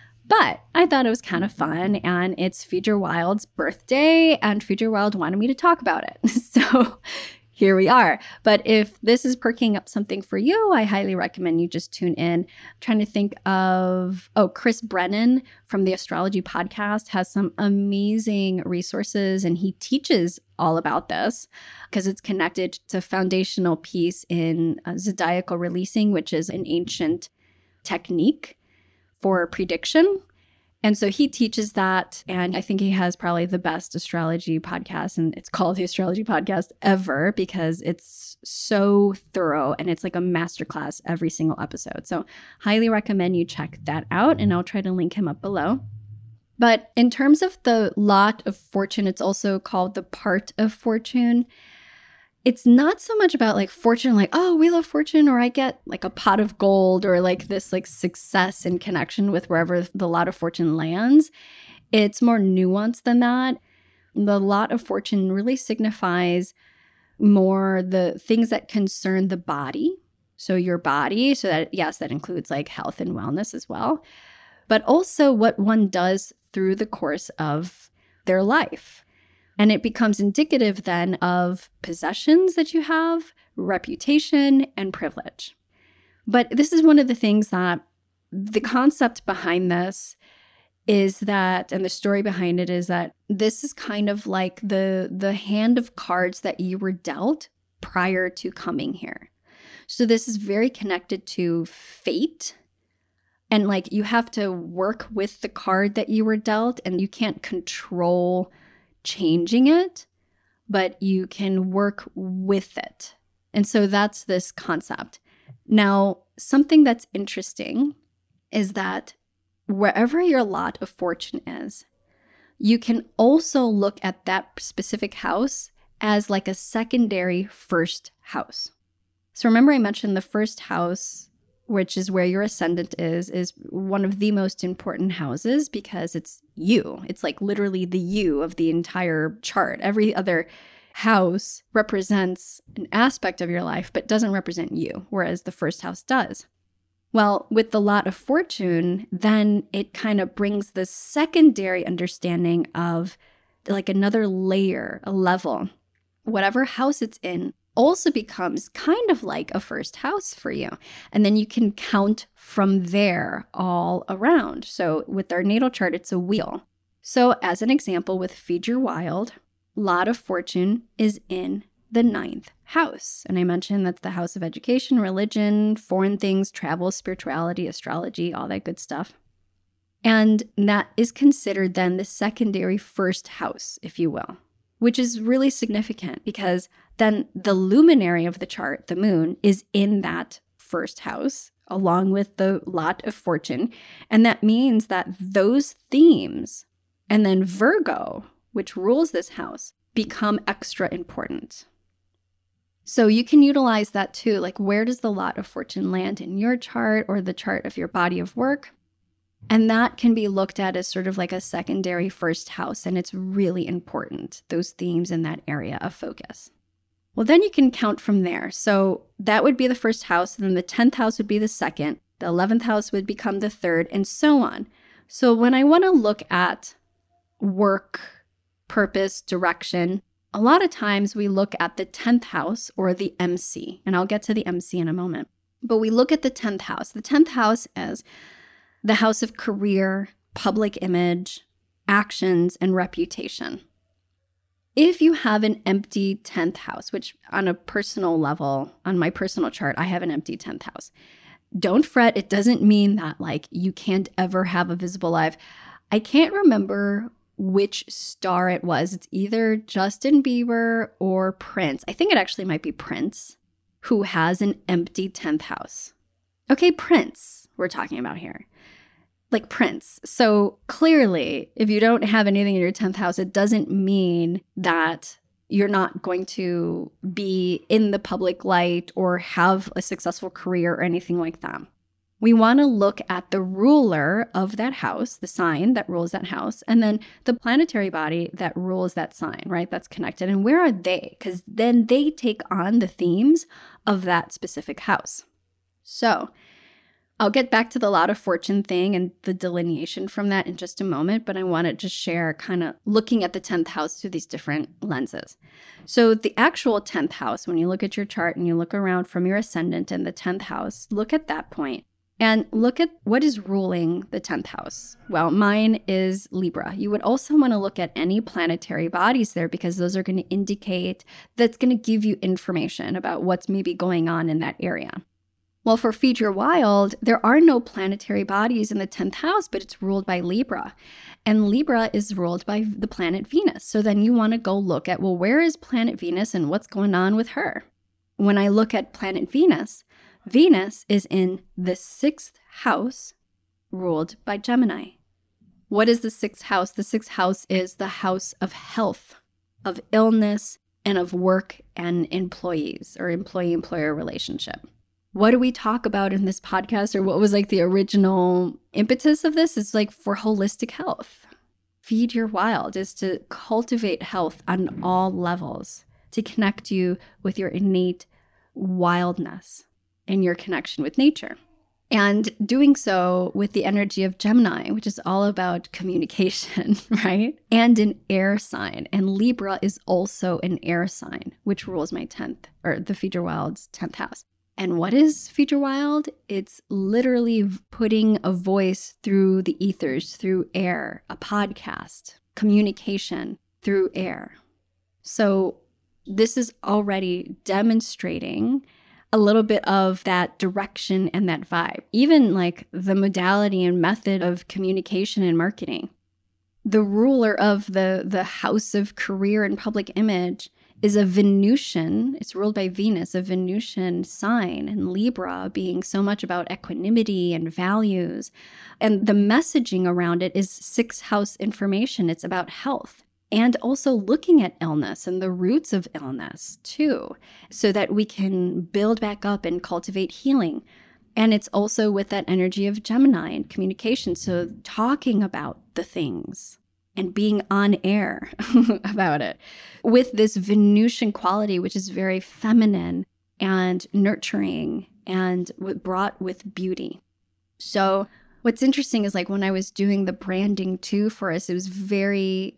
But I thought it was kind of fun, and it's Fiji Wild's birthday, and Fiji Wild wanted me to talk about it. So here we are. But if this is perking up something for you, I highly recommend you just tune in. I'm trying to think of, oh, Chris Brennan from the Astrology Podcast has some amazing resources, and he teaches all about this because it's connected to foundational piece in uh, zodiacal releasing, which is an ancient technique for prediction. And so he teaches that, and I think he has probably the best astrology podcast, and it's called the Astrology Podcast ever because it's so thorough and it's like a masterclass every single episode. So highly recommend you check that out, and I'll try to link him up below. But in terms of the lot of fortune, it's also called the part of fortune. It's not so much about like fortune, like, oh, Wheel of Fortune, or I get like a pot of gold, or like this like success in connection with wherever the lot of fortune lands. It's more nuanced than that. The lot of fortune really signifies more the things that concern the body. So your body, so that, yes, that includes like health and wellness as well, but also what one does through the course of their life. And it becomes indicative then of possessions that you have, reputation, and privilege. But this is one of the things that the concept behind this is that, and the story behind it is that this is kind of like the, the hand of cards that you were dealt prior to coming here. So this is very connected to fate. And like you have to work with the card that you were dealt, and you can't control changing it, but you can work with it. And so that's this concept. Now, something that's interesting is that wherever your lot of fortune is, you can also look at that specific house as like a secondary first house. So remember I mentioned the first house, which is where your ascendant is, is one of the most important houses because it's you. It's like literally the you of the entire chart. Every other house represents an aspect of your life, but doesn't represent you, whereas the first house does. Well, with the lot of fortune, then it kind of brings the secondary understanding of like another layer, a level. Whatever house it's in also becomes kind of like a first house for you. And then you can count from there all around. So with our natal chart, it's a wheel. So as an example, with Fiji Wild, lot of fortune is in the ninth house. And I mentioned that's the house of education, religion, foreign things, travel, spirituality, astrology, all that good stuff. And that is considered then the secondary first house, if you will, which is really significant because then the luminary of the chart, the moon, is in that first house along with the lot of fortune. And that means that those themes and then Virgo, which rules this house, become extra important. So you can utilize that too. Like, where does the lot of fortune land in your chart or the chart of your body of work? And that can be looked at as sort of like a secondary first house. And it's really important, those themes in that area of focus. Well, then you can count from there. So that would be the first house. And then the tenth house would be the second. The eleventh house would become the third, and so on. So when I want to look at work, purpose, direction, a lot of times we look at the tenth house or the M C. And I'll get to the M C in a moment. But we look at the tenth house. The tenth house is the house of career, public image, actions, and reputation. If you have an empty tenth house, which on a personal level, on my personal chart, I have an empty tenth house. Don't fret. It doesn't mean that like you can't ever have a visible life. I can't remember which star it was. It's either Justin Bieber or Prince. I think it actually might be Prince who has an empty tenth house. Okay, Prince we're talking about here. Like Prince. So clearly, if you don't have anything in your tenth house, it doesn't mean that you're not going to be in the public light or have a successful career or anything like that. We want to look at the ruler of that house, the sign that rules that house, and then the planetary body that rules that sign, right? That's connected. And where are they? Because then they take on the themes of that specific house. So I'll get back to the Lot of Fortune thing and the delineation from that in just a moment, but I want to just share kind of looking at the tenth house through these different lenses. So the actual tenth house, when you look at your chart and you look around from your ascendant in the tenth house, look at that point and look at what is ruling the tenth house. Well, mine is Libra. You would also want to look at any planetary bodies there because those are going to indicate, that's going to give you information about what's maybe going on in that area. Well, for Feed Your Wild, there are no planetary bodies in the tenth house, but it's ruled by Libra. And Libra is ruled by the planet Venus. So then you want to go look at, well, where is planet Venus and what's going on with her? When I look at planet Venus, Venus is in the sixth house, ruled by Gemini. What is the sixth house? The sixth house is the house of health, of illness, and of work and employees or employee-employer relationship. What do we talk about in this podcast, or what was like the original impetus of this is like for holistic health. Feed Your Wild is to cultivate health on all levels, to connect you with your innate wildness and your connection with nature. And doing so with the energy of Gemini, which is all about communication, right? And an air sign. And Libra is also an air sign, which rules my tenth, or the Feed Your Wild's tenth house. And what is Feed Your Wild? It's literally putting a voice through the ethers, through air, a podcast, communication through air. So this is already demonstrating a little bit of that direction and that vibe, even like the modality and method of communication and marketing. The ruler of the, the house of career and public image is a Venusian, it's ruled by Venus, a Venusian sign, and Libra being so much about equanimity and values. And the messaging around it is sixth house information. It's about health and also looking at illness and the roots of illness too, so that we can build back up and cultivate healing. And it's also with that energy of Gemini and communication. So talking about the things and being on air about it with this Venusian quality, which is very feminine and nurturing and brought with beauty. So what's interesting is like when I was doing the branding too for us, it was very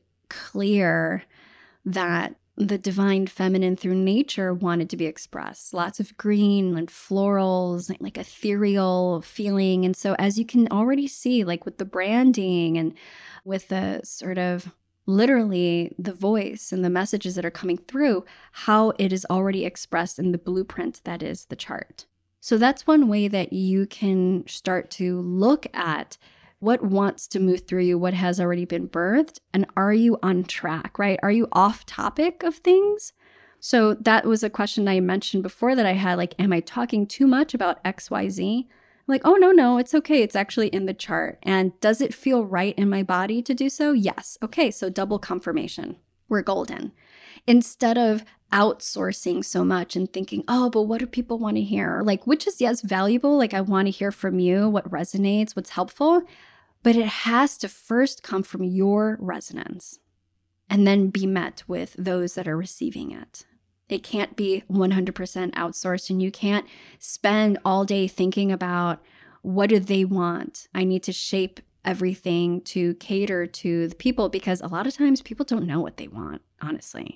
clear that the divine feminine through nature wanted to be expressed. Lots of green and florals, like ethereal feeling. And so as you can already see, like with the branding and with the sort of literally the voice and the messages that are coming through, how it is already expressed in the blueprint that is the chart. So that's one way that you can start to look at what wants to move through you, what has already been birthed, and are you on track, right? Are you off topic of things? So that was a question I mentioned before that I had, like, am I talking too much about X, Y, Z? Like, oh, no, no, it's okay. It's actually in the chart. And does it feel right in my body to do so? Yes. Okay, so double confirmation. We're golden. Instead of outsourcing so much and thinking, oh, but what do people want to hear? Like, which is, yes, valuable. Like, I want to hear from you what resonates, what's helpful. But it has to first come from your resonance and then be met with those that are receiving it. It can't be one hundred percent outsourced, and you can't spend all day thinking about what do they want. I need to shape everything to cater to the people, because a lot of times people don't know what they want, honestly.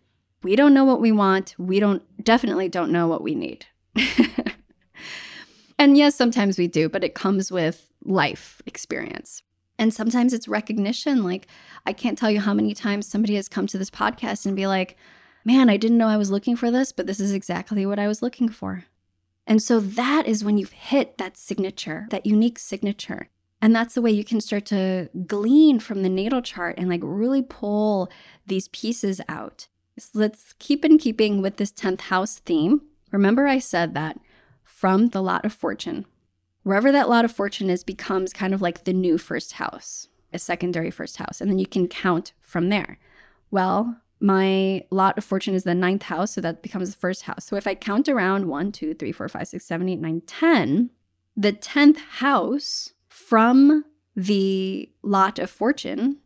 We don't know what we want. We don't definitely don't know what we need. And yes, sometimes we do, but it comes with life experience. And sometimes it's recognition. Like, I can't tell you how many times somebody has come to this podcast and be like, man, I didn't know I was looking for this, but this is exactly what I was looking for. And so that is when you've hit that signature, that unique signature. And that's the way you can start to glean from the natal chart and like really pull these pieces out. So let's keep in keeping with this tenth house theme. Remember I said that from the lot of fortune, wherever that lot of fortune is becomes kind of like the new first house, a secondary first house. And then you can count from there. Well, my lot of fortune is the ninth house, so that becomes the first house. So if I count around one, two, three, four, five, six, seven, eight, nine, ten, the tenth house from the lot of fortune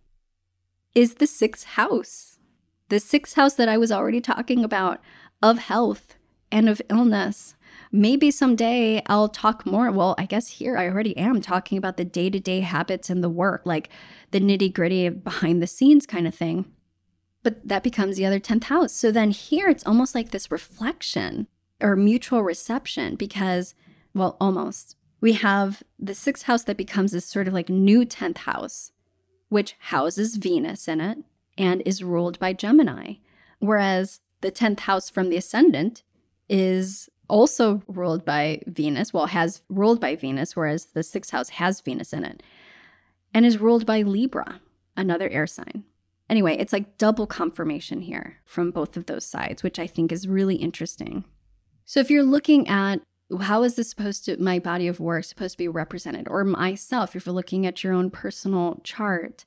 is the sixth house. The sixth house that I was already talking about of health and of illness. Maybe someday I'll talk more. Well, I guess here I already am talking about the day-to-day habits and the work, like the nitty-gritty behind the scenes kind of thing. But that becomes the other tenth house. So then here it's almost like this reflection or mutual reception because, well, almost. We have the sixth house that becomes this sort of like new tenth house, which houses Venus in it and is ruled by Gemini. Whereas the tenth house from the ascendant is also ruled by Venus, well, has ruled by Venus, whereas the sixth house has Venus in it, and is ruled by Libra, another air sign. Anyway, it's like double confirmation here from both of those sides, which I think is really interesting. So if you're looking at how is this supposed to, my body of work supposed to be represented, or myself, if you're looking at your own personal chart,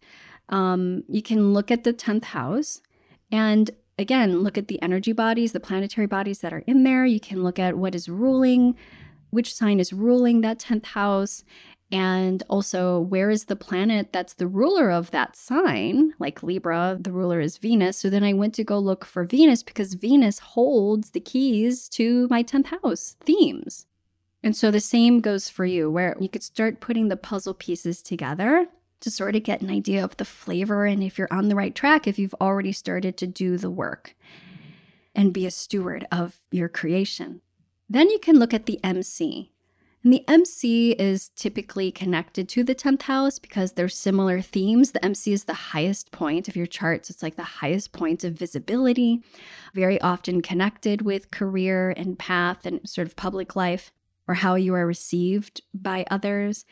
um, you can look at the tenth house and again, look at the energy bodies, the planetary bodies that are in there. You can look at what is ruling, which sign is ruling that tenth house. And also, where is the planet that's the ruler of that sign? Like Libra, the ruler is Venus. So then I went to go look for Venus because Venus holds the keys to my tenth house themes. And so the same goes for you, where you could start putting the puzzle pieces together to sort of get an idea of the flavor and if you're on the right track, if you've already started to do the work and be a steward of your creation. Then you can look at the M C. And the M C is typically connected to the tenth house because they're similar themes. The M C is the highest point of your charts. It's like the highest point of visibility, very often connected with career and path and sort of public life or how you are received by others.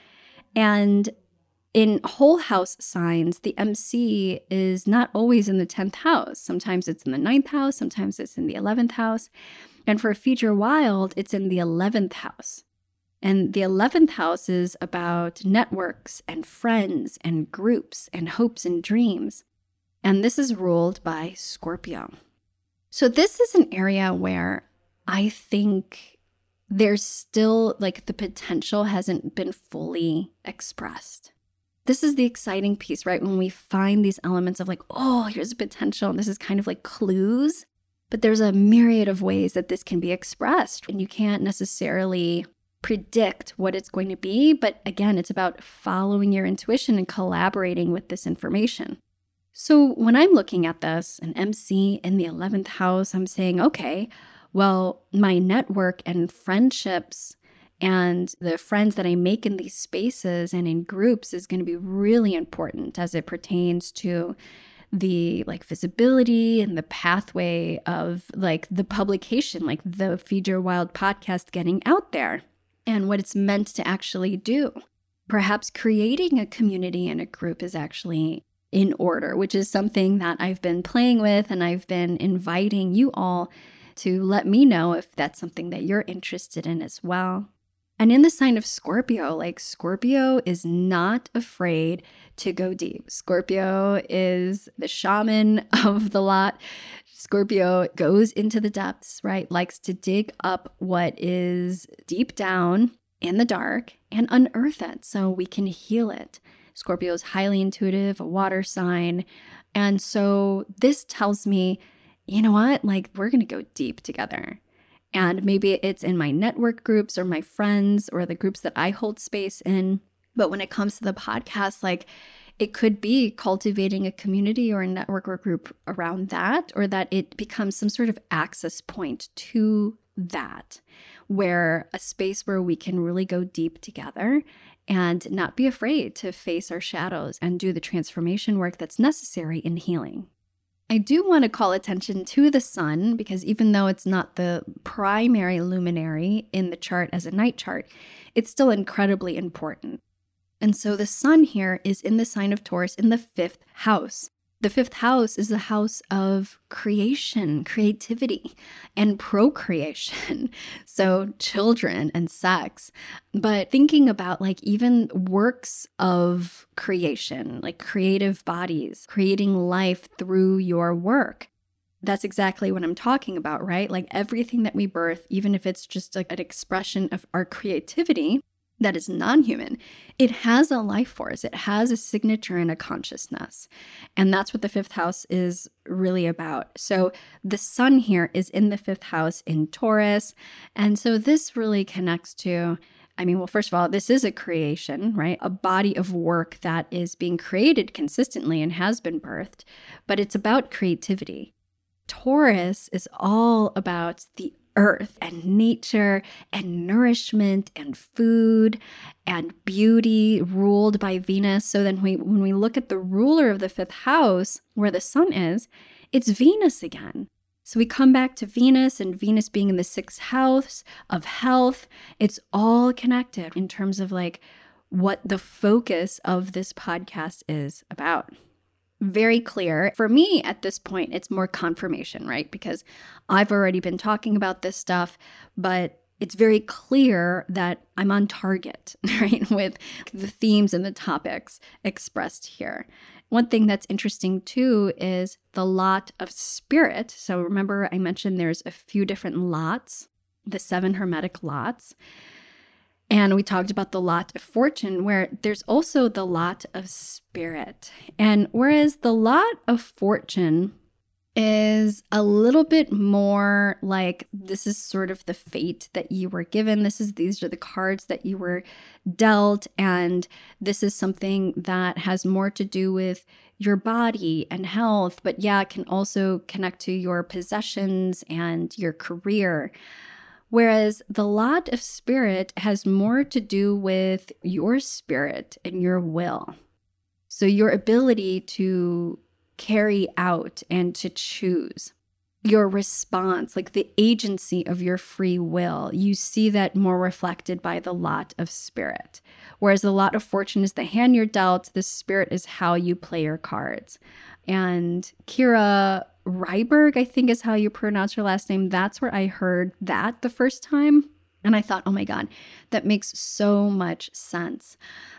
And in whole house signs, the M C is not always in the tenth house. Sometimes it's in the ninth house, sometimes it's in the eleventh house. And for Feed-Your Wild, it's in the eleventh house. And the eleventh house is about networks and friends and groups and hopes and dreams. And this is ruled by Scorpio. So this is an area where I think there's still, like, the potential hasn't been fully expressed. This is the exciting piece, right? When we find these elements of like, oh, here's a potential. And this is kind of like clues. But there's a myriad of ways that this can be expressed. And you can't necessarily predict what it's going to be. But again, it's about following your intuition and collaborating with this information. So when I'm looking at this, an M C in the eleventh house, I'm saying, okay, well, my network and friendships and the friends that I make in these spaces and in groups is going to be really important as it pertains to the like visibility and the pathway of like the publication, like the Feed Your Wild podcast getting out there and what it's meant to actually do. Perhaps creating a community and a group is actually in order, which is something that I've been playing with, and I've been inviting you all to let me know if that's something that you're interested in as well. And in the sign of Scorpio, like Scorpio is not afraid to go deep. Scorpio is the shaman of the lot. Scorpio goes into the depths, right? Likes to dig up what is deep down in the dark and unearth it so we can heal it. Scorpio is highly intuitive, a water sign. And so this tells me, you know what? Like, we're going to go deep together. And maybe it's in my network groups or my friends or the groups that I hold space in. But when it comes to the podcast, like it could be cultivating a community or a network or group around that, or that it becomes some sort of access point to that, where a space where we can really go deep together and not be afraid to face our shadows and do the transformation work that's necessary in healing. I do want to call attention to the sun because even though it's not the primary luminary in the chart as a night chart, it's still incredibly important. And so the sun here is in the sign of Taurus in the fifth house. The fifth house is the house of creation, creativity, and procreation. So children and sex. But thinking about like even works of creation, like creative bodies, creating life through your work. That's exactly what I'm talking about, right? Like everything that we birth, even if it's just like an expression of our creativity, that is non-human, it has a life force. It has a signature and a consciousness. And that's what the fifth house is really about. So the sun here is in the fifth house in Taurus. And so this really connects to, I mean, well, first of all, this is a creation, right? A body of work that is being created consistently and has been birthed, but it's about creativity. Taurus is all about the earth and nature and nourishment and food and beauty ruled by Venus. So then we, when we look at the ruler of the fifth house, where the sun is, it's Venus again. So we come back to Venus and Venus being in the sixth house of health. It's all connected in terms of like what the focus of this podcast is about. Very clear. For me at this point, it's more confirmation, right? Because I've already been talking about this stuff, but it's very clear that I'm on target, right? With the themes and the topics expressed here. One thing that's interesting too is the lot of spirit. So remember I mentioned there's a few different lots, the seven hermetic lots. And we talked about the lot of fortune, where there's also the lot of spirit. And whereas the lot of fortune is a little bit more like this is sort of the fate that you were given. This is these are the cards that you were dealt. And this is something that has more to do with your body and health, but yeah, it can also connect to your possessions and your career. Whereas the lot of spirit has more to do with your spirit and your will. So your ability to carry out and to choose. Your response, like the agency of your free will, you see that more reflected by the lot of spirit. Whereas the lot of fortune is the hand you're dealt, the spirit is how you play your cards. And Kira Ryberg, I think is how you pronounce her last name. That's where I heard that the first time. And I thought, oh my God, that makes so much sense.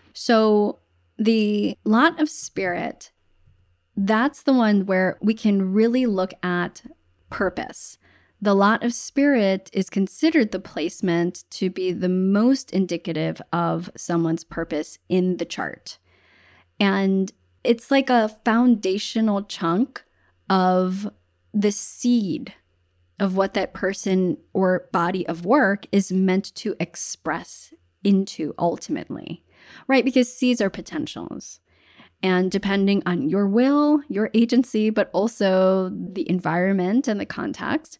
So the lot of spirit, that's the one where we can really look at purpose. The lot of spirit is considered the placement to be the most indicative of someone's purpose in the chart. And it's like a foundational chunk of the seed of what that person or body of work is meant to express into ultimately, right? Because seeds are potentials. And depending on your will, your agency, but also the environment and the context,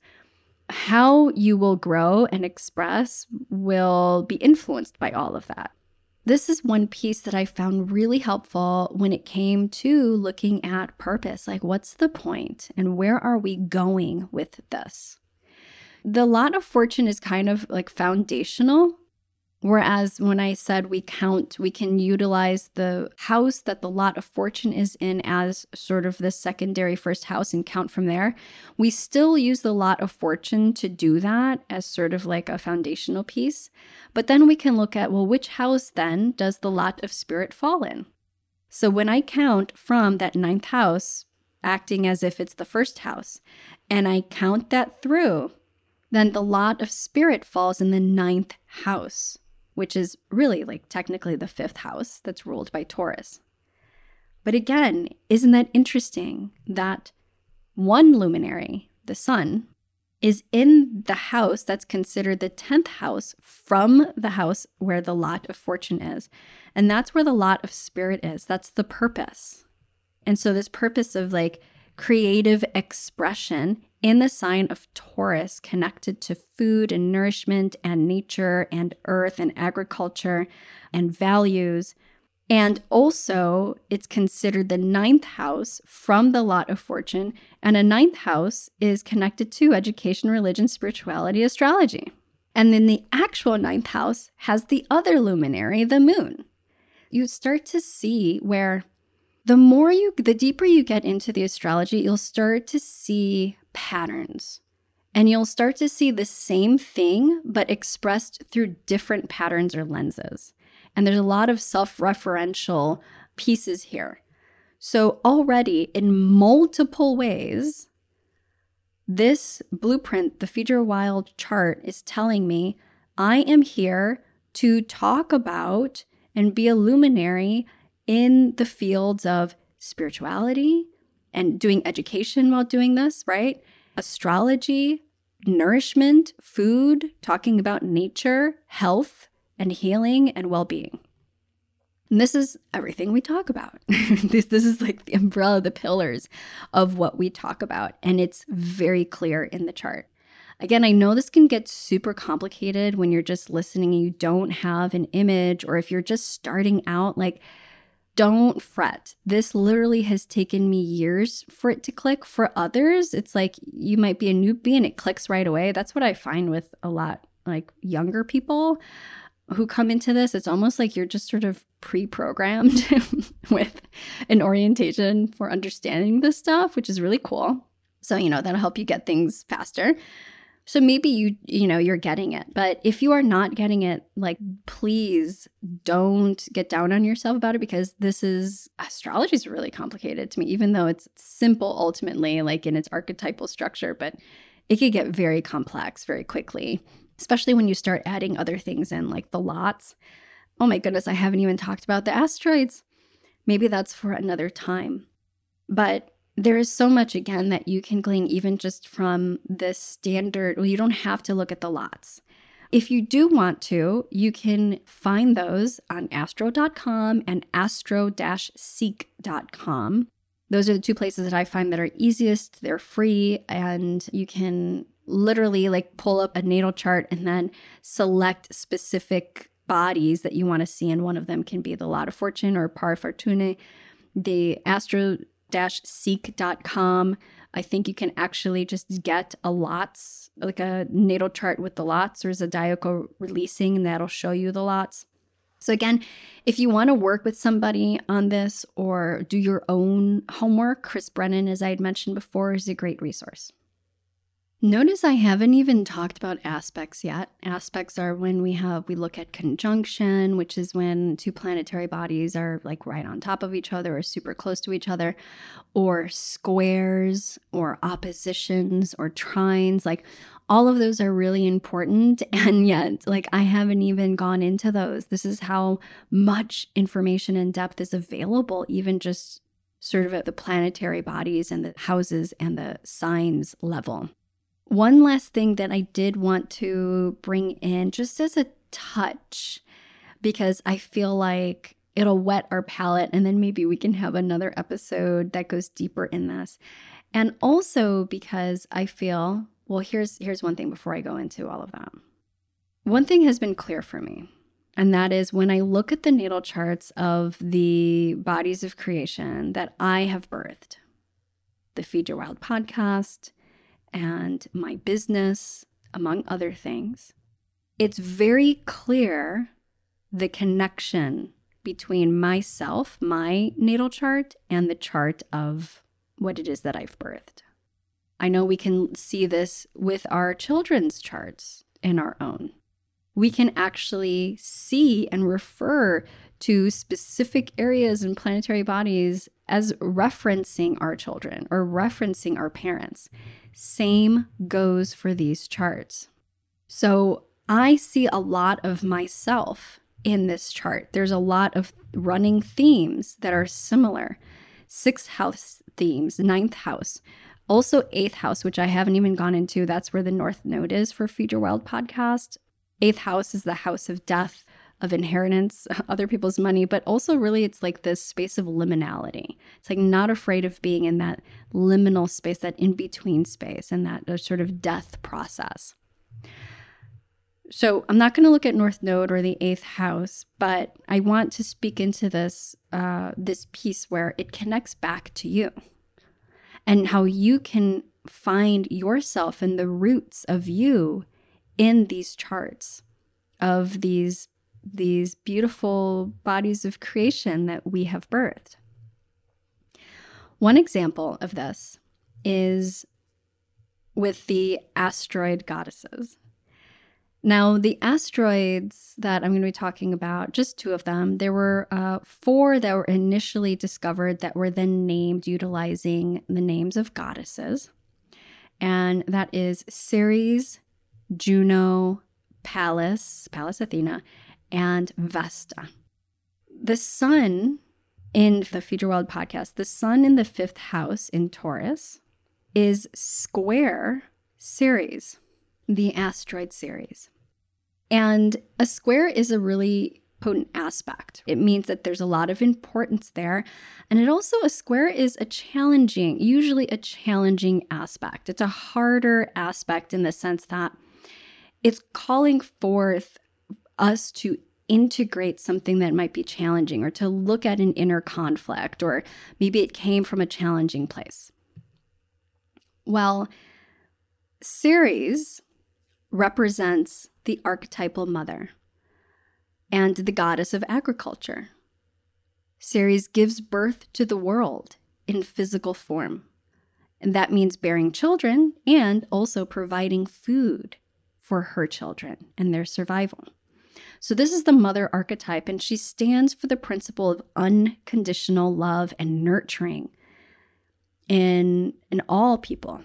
how you will grow and express will be influenced by all of that. This is one piece that I found really helpful when it came to looking at purpose. Like, what's the point and where are we going with this? The lot of fortune is kind of like foundational. Whereas when I said we count, we can utilize the house that the lot of fortune is in as sort of the secondary first house and count from there. We still use the lot of fortune to do that as sort of like a foundational piece. But then we can look at, well, which house then does the lot of spirit fall in? So when I count from that ninth house, acting as if it's the first house, and I count that through, then the lot of spirit falls in the ninth house, which is really like technically the fifth house that's ruled by Taurus. But again, isn't that interesting that one luminary, the sun, is in the house that's considered the tenth house from the house where the lot of fortune is. And that's where the lot of spirit is. That's the purpose. And so this purpose of like creative expression in the sign of Taurus, connected to food and nourishment and nature and earth and agriculture and values. And also, it's considered the ninth house from the lot of fortune. And a ninth house is connected to education, religion, spirituality, astrology. And then the actual ninth house has the other luminary, the moon. You start to see where the more you, the deeper you get into the astrology, you'll start to see patterns. And you'll start to see the same thing, but expressed through different patterns or lenses. And there's a lot of self-referential pieces here. So already in multiple ways, this blueprint, the Feed Your Wild chart, is telling me I am here to talk about and be a luminary in the fields of spirituality and doing education while doing this, right? Astrology, nourishment, food, talking about nature, health, and healing and well-being. And this is everything we talk about. this, this is like the umbrella, the pillars of what we talk about. And it's very clear in the chart. Again, I know this can get super complicated when you're just listening and you don't have an image, or if you're just starting out, like, don't fret. This literally has taken me years for it to click. For others, it's like you might be a newbie and it clicks right away. That's what I find with a lot like younger people who come into this. It's almost like you're just sort of pre-programmed with an orientation for understanding this stuff, which is really cool. So, you know, that'll help you get things faster. So maybe you, you know, you're getting it. But if you are not getting it, like, please don't get down on yourself about it, because this is, astrology is really complicated to me, even though it's simple ultimately, like in its archetypal structure, but it could get very complex very quickly, especially when you start adding other things in, like the lots. Oh my goodness, I haven't even talked about the asteroids. Maybe that's for another time. But there is so much, again, that you can glean even just from this standard. Well, you don't have to look at the lots. If you do want to, you can find those on astro dot com and astro dash seek dot com. Those are the two places that I find that are easiest. They're free, and you can literally like pull up a natal chart and then select specific bodies that you want to see. And one of them can be the lot of fortune or par fortune. The astro dash seek dot com, I think you can actually just get a lots, like a natal chart with the lots, or Zodiacal releasing, and that'll show you the lots. So again, if you want to work with somebody on this or do your own homework, Chris Brennan, as I had mentioned before, is a great resource. Notice I haven't even talked about aspects yet. Aspects are when we have, we look at conjunction, which is when two planetary bodies are like right on top of each other or super close to each other, or squares or oppositions or trines. Like all of those are really important. And yet, like I haven't even gone into those. This is how much information and depth is available, even just sort of at the planetary bodies and the houses and the signs level. One last thing that I did want to bring in just as a touch, because I feel like it'll whet our palate and then maybe we can have another episode that goes deeper in this. And also because I feel, well, here's here's one thing before I go into all of that. One thing has been clear for me, and that is when I look at the natal charts of the bodies of creation that I have birthed, the Feed Your Wild podcast, and my business, among other things, it's very clear the connection between myself, my natal chart, and the chart of what it is that I've birthed. I know we can see this with our children's charts and our own. We can actually see and refer to specific areas and planetary bodies as referencing our children or referencing our parents. Same goes for these charts. So I see a lot of myself in this chart. There's a lot of running themes that are similar. Sixth house themes, ninth house, also eighth house, which I haven't even gone into. That's where the North Node is for Feed Your Wild podcast. Eighth house is the house of death, of inheritance, other people's money, but also really it's like this space of liminality. It's like not afraid of being in that liminal space, that in-between space, and that uh, sort of death process. So I'm not going to look at North Node or the eighth house, but I want to speak into this, uh, this piece where it connects back to you and how you can find yourself and the roots of you in these charts of these, these beautiful bodies of creation that we have birthed. One example of this is with the asteroid goddesses. Now, the asteroids that I'm going to be talking about, just two of them, there were uh, four that were initially discovered that were then named utilizing the names of goddesses. And that is Ceres, Juno, Pallas, Pallas Athena, and Vesta. The sun in the Feed Your Wild podcast, the sun in the fifth house in Taurus is square Ceres, the asteroid Ceres. And a square is a really potent aspect. It means that there's a lot of importance there. And it also, a square is a challenging, usually a challenging aspect. It's a harder aspect in the sense that it's calling forth us to integrate something that might be challenging or to look at an inner conflict, or maybe it came from a challenging place. Well, Ceres represents the archetypal mother and the goddess of agriculture. Ceres gives birth to the world in physical form, and that means bearing children and also providing food for her children and their survival. So this is the mother archetype, and she stands for the principle of unconditional love and nurturing in, in all people.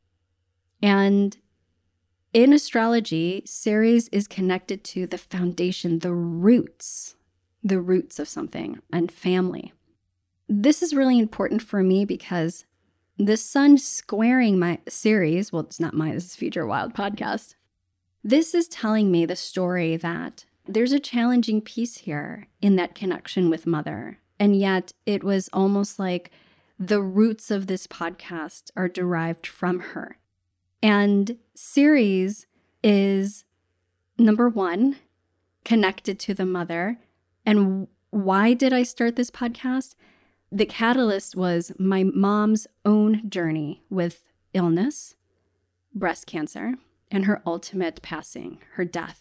And in astrology, Ceres is connected to the foundation, the roots, the roots of something, and family. This is really important for me because the sun squaring my Ceres, well, it's not mine, this is Feed Your Wild podcast. This is telling me the story that there's a challenging piece here in that connection with mother. And yet it was almost like the roots of this podcast are derived from her. And Ceres is, number one, connected to the mother. And why did I start this podcast? The catalyst was my mom's own journey with illness, breast cancer, and her ultimate passing, her death.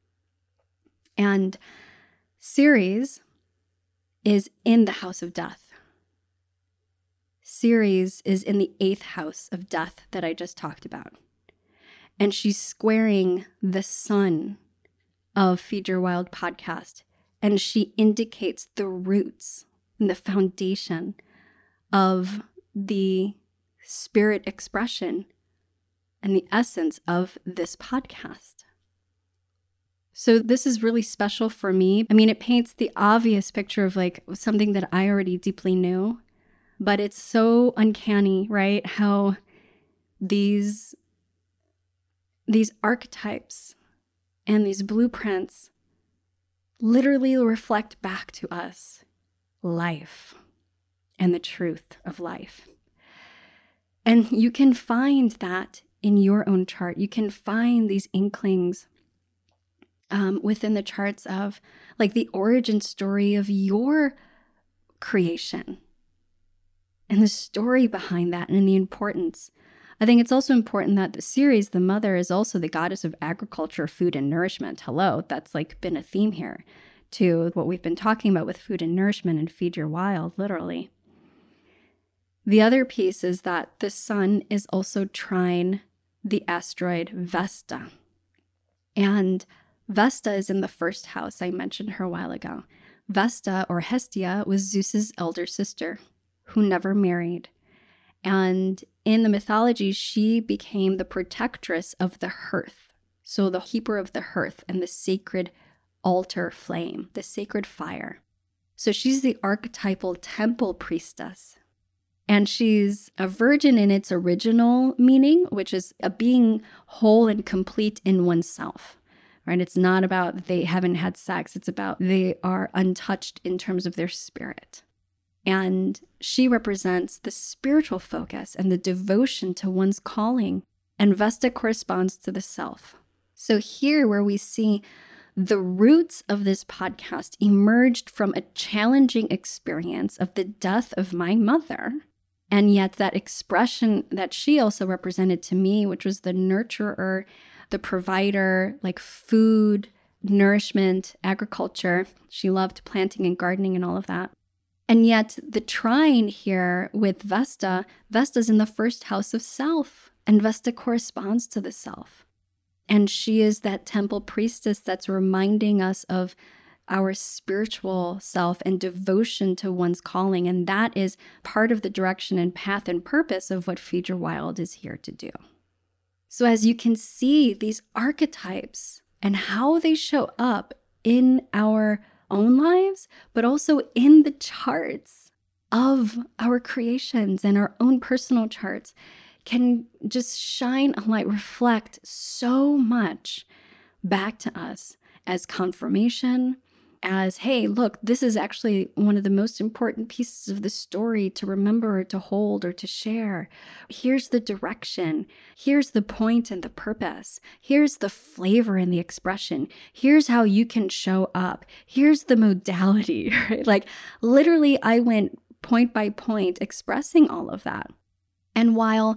And Ceres is in the house of death. Ceres is in the eighth house of death that I just talked about. And she's squaring the sun of Feed Your Wild podcast. And she indicates the roots and the foundation of the spirit expression and the essence of this podcast. So this is really special for me. I mean, it paints the obvious picture of like something that I already deeply knew, but it's so uncanny, right? How these, these archetypes and these blueprints literally reflect back to us life and the truth of life. And you can find that in your own chart. You can find these inklings um, within the charts of like the origin story of your creation and the story behind that and the importance. I think it's also important that the Ceres, the mother, is also the goddess of agriculture, food, and nourishment. Hello, that's like been a theme here to what we've been talking about with food and nourishment and Feed Your Wild, literally. The other piece is that the sun is also trine the asteroid Vesta. And Vesta is in the first house. I mentioned her a while ago. Vesta, or Hestia, was Zeus's elder sister who never married. And in the mythology, she became the protectress of the hearth. So the keeper of the hearth and the sacred altar flame, the sacred fire. So she's the archetypal temple priestess. And she's a virgin in its original meaning, which is a being whole and complete in oneself, right? It's not about that they haven't had sex. It's about they are untouched in terms of their spirit. And she represents the spiritual focus and the devotion to one's calling. And Vesta corresponds to the self. So here where we see the roots of this podcast emerged from a challenging experience of the death of my mother. And yet that expression that she also represented to me, which was the nurturer, the provider, like food, nourishment, agriculture. She loved planting and gardening and all of that. And yet the trine here with Vesta, Vesta's in the first house of self, and Vesta corresponds to the self. And she is that temple priestess that's reminding us of our spiritual self and devotion to one's calling. And that is part of the direction and path and purpose of what Feed Your Wild is here to do. So as you can see, these archetypes and how they show up in our own lives, but also in the charts of our creations and our own personal charts, can just shine a light, reflect so much back to us as confirmation, as, hey, look, this is actually one of the most important pieces of the story to remember or to hold or to share. Here's the direction. Here's the point and the purpose. Here's the flavor and the expression. Here's how you can show up. Here's the modality, right? Like literally I went point by point expressing all of that. And while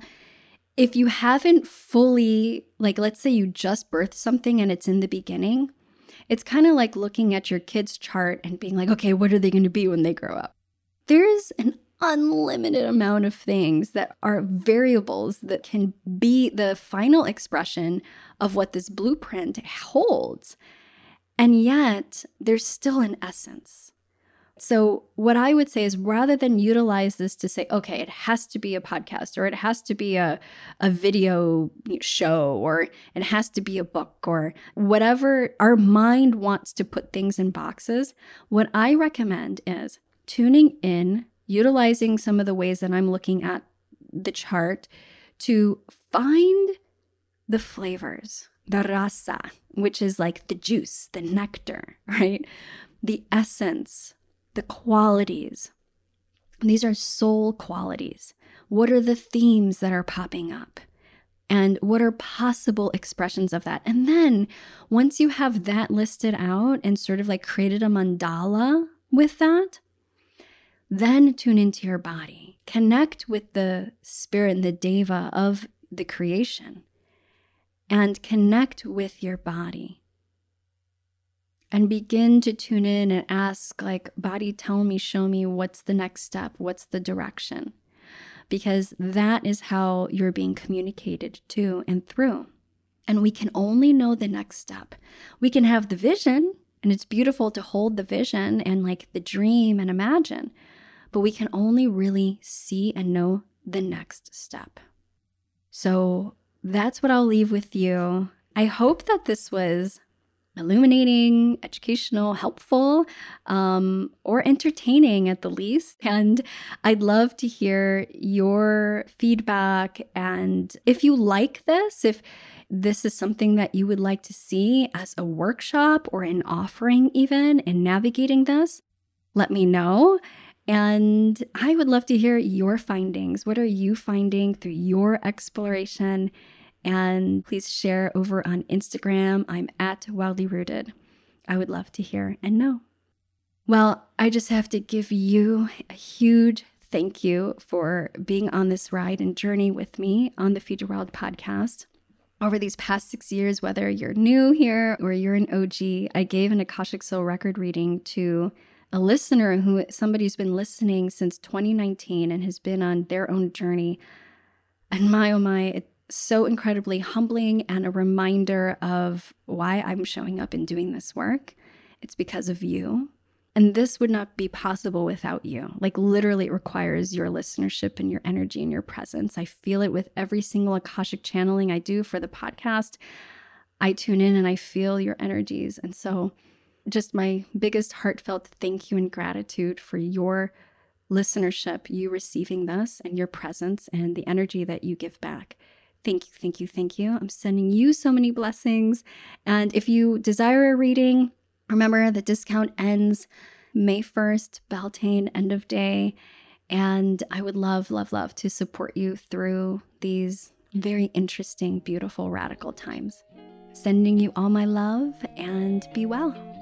if you haven't fully, like let's say you just birthed something and it's in the beginning, it's kind of like looking at your kid's chart and being like, okay, what are they going to be when they grow up? There's an unlimited amount of things that are variables that can be the final expression of what this blueprint holds. And yet there's still an essence. So what I would say is rather than utilize this to say, okay, it has to be a podcast or it has to be a, a video show or it has to be a book or whatever our mind wants to put things in boxes, what I recommend is tuning in, utilizing some of the ways that I'm looking at the chart to find the flavors, the rasa, which is like the juice, the nectar, right? The essence, the qualities. These are soul qualities. What are the themes that are popping up? And what are possible expressions of that? And then once you have that listed out and sort of like created a mandala with that, then tune into your body. Connect with the spirit and the deva of the creation and connect with your body. And begin to tune in and ask, like, body, tell me, show me, what's the next step? What's the direction? Because that is how you're being communicated to and through. And we can only know the next step. We can have the vision, and it's beautiful to hold the vision and like the dream and imagine, but we can only really see and know the next step. So that's what I'll leave with you. I hope that this was illuminating, educational, helpful, um, or entertaining at the least. And I'd love to hear your feedback. And if you like this, if this is something that you would like to see as a workshop or an offering even in navigating this, let me know. And I would love to hear your findings. What are you finding through your exploration? And please share over on Instagram. I'm at Wildly Rooted. I would love to hear and know. Well, I just have to give you a huge thank you for being on this ride and journey with me on the Feed Your Wild podcast. Over these past six years, whether you're new here or you're an O G, I gave an Akashic Soul record reading to a listener who somebody who's been listening since twenty nineteen and has been on their own journey. And my, oh my, it so incredibly humbling and a reminder of why I'm showing up and doing this work. It's because of you. And this would not be possible without you. Like literally it requires your listenership and your energy and your presence. I feel it with every single Akashic channeling I do for the podcast. I tune in and I feel your energies. And so just my biggest heartfelt thank you and gratitude for your listenership, you receiving this and your presence and the energy that you give back Thank you, thank you, thank you. I'm sending you so many blessings. And if you desire a reading, remember the discount ends May first, Beltane, end of day. And I would love, love, love to support you through these very interesting, beautiful, radical times. Sending you all my love and be well.